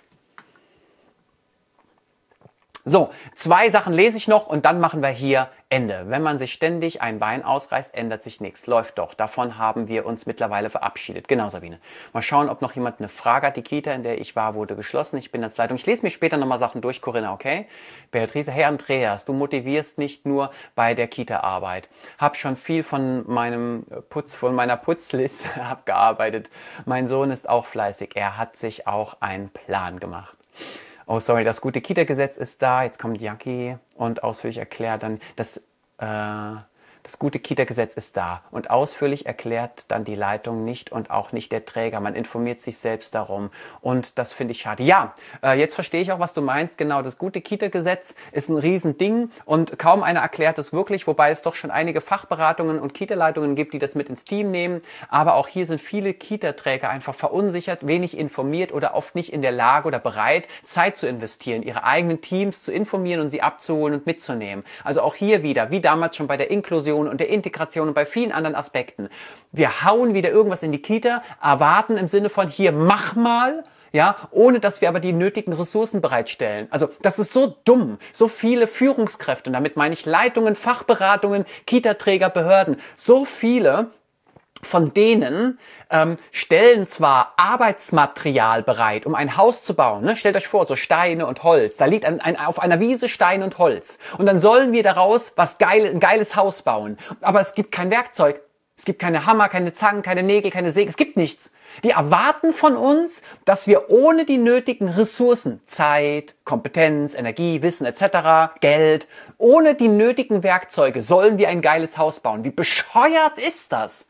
So, 2 Sachen lese ich noch und dann machen wir hier Ende. Wenn man sich ständig ein Bein ausreißt, ändert sich nichts. Läuft doch. Davon haben wir uns mittlerweile verabschiedet. Genau, Sabine. Mal schauen, ob noch jemand eine Frage hat. Die Kita, in der ich war, wurde geschlossen. Ich bin als Leitung. Ich lese mir später nochmal Sachen durch, Corinna, okay? Beatrice, hey Andreas, du motivierst nicht nur bei der Kita-Arbeit. Hab schon viel von meiner Putzliste abgearbeitet. Mein Sohn ist auch fleißig. Er hat sich auch einen Plan gemacht. Oh, sorry, das gute Kita-Gesetz ist da. Jetzt kommt Jackie und ausführlich erklärt dann, das gute Kita-Gesetz ist da. Und ausführlich erklärt dann die Leitung nicht und auch nicht der Träger. Man informiert sich selbst darum. Und das finde ich schade. Ja, jetzt verstehe ich auch, was du meinst. Genau, das gute Kita-Gesetz ist ein Riesending und kaum einer erklärt es wirklich, wobei es doch schon einige Fachberatungen und Kita-Leitungen gibt, die das mit ins Team nehmen. Aber auch hier sind viele Kita-Träger einfach verunsichert, wenig informiert oder oft nicht in der Lage oder bereit, Zeit zu investieren, ihre eigenen Teams zu informieren und sie abzuholen und mitzunehmen. Also auch hier wieder, wie damals schon bei der Inklusion und der Integration und bei vielen anderen Aspekten. Wir hauen wieder irgendwas in die Kita, erwarten im Sinne von hier, mach mal, ja, ohne dass wir aber die nötigen Ressourcen bereitstellen. Also das ist so dumm. So viele Führungskräfte, und damit meine ich Leitungen, Fachberatungen, Kita-Träger, Behörden, so viele von denen stellen zwar Arbeitsmaterial bereit, um ein Haus zu bauen. Ne? Stellt euch vor, so Steine und Holz. Da liegt auf einer Wiese Stein und Holz. Und dann sollen wir daraus ein geiles Haus bauen. Aber es gibt kein Werkzeug. Es gibt keine Hammer, keine Zangen, keine Nägel, keine Säge. Es gibt nichts. Die erwarten von uns, dass wir ohne die nötigen Ressourcen, Zeit, Kompetenz, Energie, Wissen etc., Geld, ohne die nötigen Werkzeuge sollen wir ein geiles Haus bauen. Wie bescheuert ist das?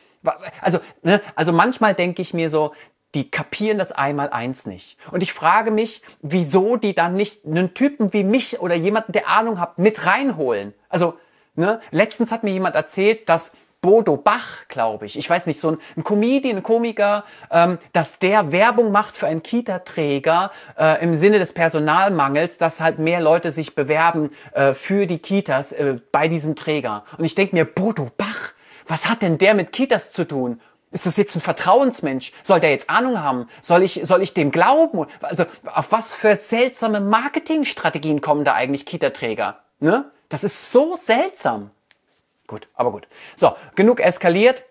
Also manchmal denke ich mir so, die kapieren das Einmaleins nicht. Und ich frage mich, wieso die dann nicht einen Typen wie mich oder jemanden, der Ahnung hat, mit reinholen. Also, letztens hat mir jemand erzählt, dass Bodo Bach, glaube ich weiß nicht, so ein Comedian, ein Komiker, dass der Werbung macht für einen Kita-Träger im Sinne des Personalmangels, dass halt mehr Leute sich bewerben für die Kitas bei diesem Träger. Und ich denke mir, Bodo Bach, was hat denn der mit Kitas zu tun? Ist das jetzt ein Vertrauensmensch? Soll der jetzt Ahnung haben? Soll ich dem glauben? Also auf was für seltsame Marketingstrategien kommen da eigentlich Kita-Träger? Ne? Das ist so seltsam. Gut, aber gut. So, genug eskaliert.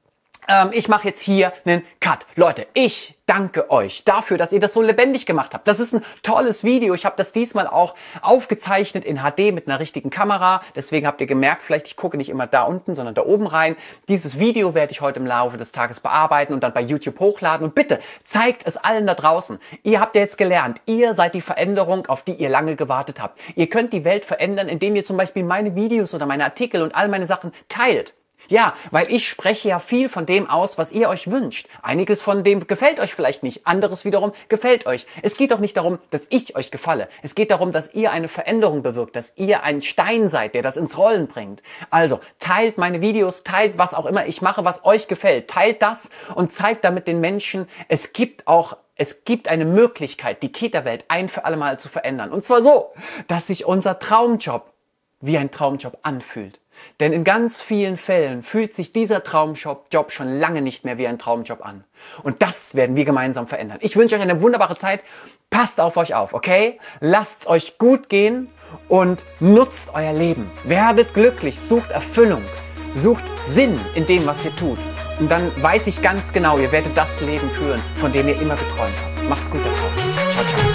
Ich mache jetzt hier einen Cut. Leute, ich danke euch dafür, dass ihr das so lebendig gemacht habt. Das ist ein tolles Video. Ich habe das diesmal auch aufgezeichnet in HD mit einer richtigen Kamera. Deswegen habt ihr gemerkt, vielleicht ich gucke nicht immer da unten, sondern da oben rein. Dieses Video werde ich heute im Laufe des Tages bearbeiten und dann bei YouTube hochladen. Und bitte, zeigt es allen da draußen. Ihr habt ja jetzt gelernt, ihr seid die Veränderung, auf die ihr lange gewartet habt. Ihr könnt die Welt verändern, indem ihr zum Beispiel meine Videos oder meine Artikel und all meine Sachen teilt. Ja, weil ich spreche ja viel von dem aus, was ihr euch wünscht. Einiges von dem gefällt euch vielleicht nicht, anderes wiederum gefällt euch. Es geht doch nicht darum, dass ich euch gefalle. Es geht darum, dass ihr eine Veränderung bewirkt, dass ihr ein Stein seid, der das ins Rollen bringt. Also, teilt meine Videos, teilt was auch immer ich mache, was euch gefällt. Teilt das und zeigt damit den Menschen, es gibt eine Möglichkeit, die Kita-Welt ein für alle Mal zu verändern. Und zwar so, dass sich unser Traumjob wie ein Traumjob anfühlt. Denn in ganz vielen Fällen fühlt sich dieser Traumjob schon lange nicht mehr wie ein Traumjob an. Und das werden wir gemeinsam verändern. Ich wünsche euch eine wunderbare Zeit. Passt auf euch auf, okay? Lasst's euch gut gehen und nutzt euer Leben. Werdet glücklich, sucht Erfüllung, sucht Sinn in dem, was ihr tut. Und dann weiß ich ganz genau, ihr werdet das Leben führen, von dem ihr immer geträumt habt. Macht's gut da draußen. Ciao, ciao.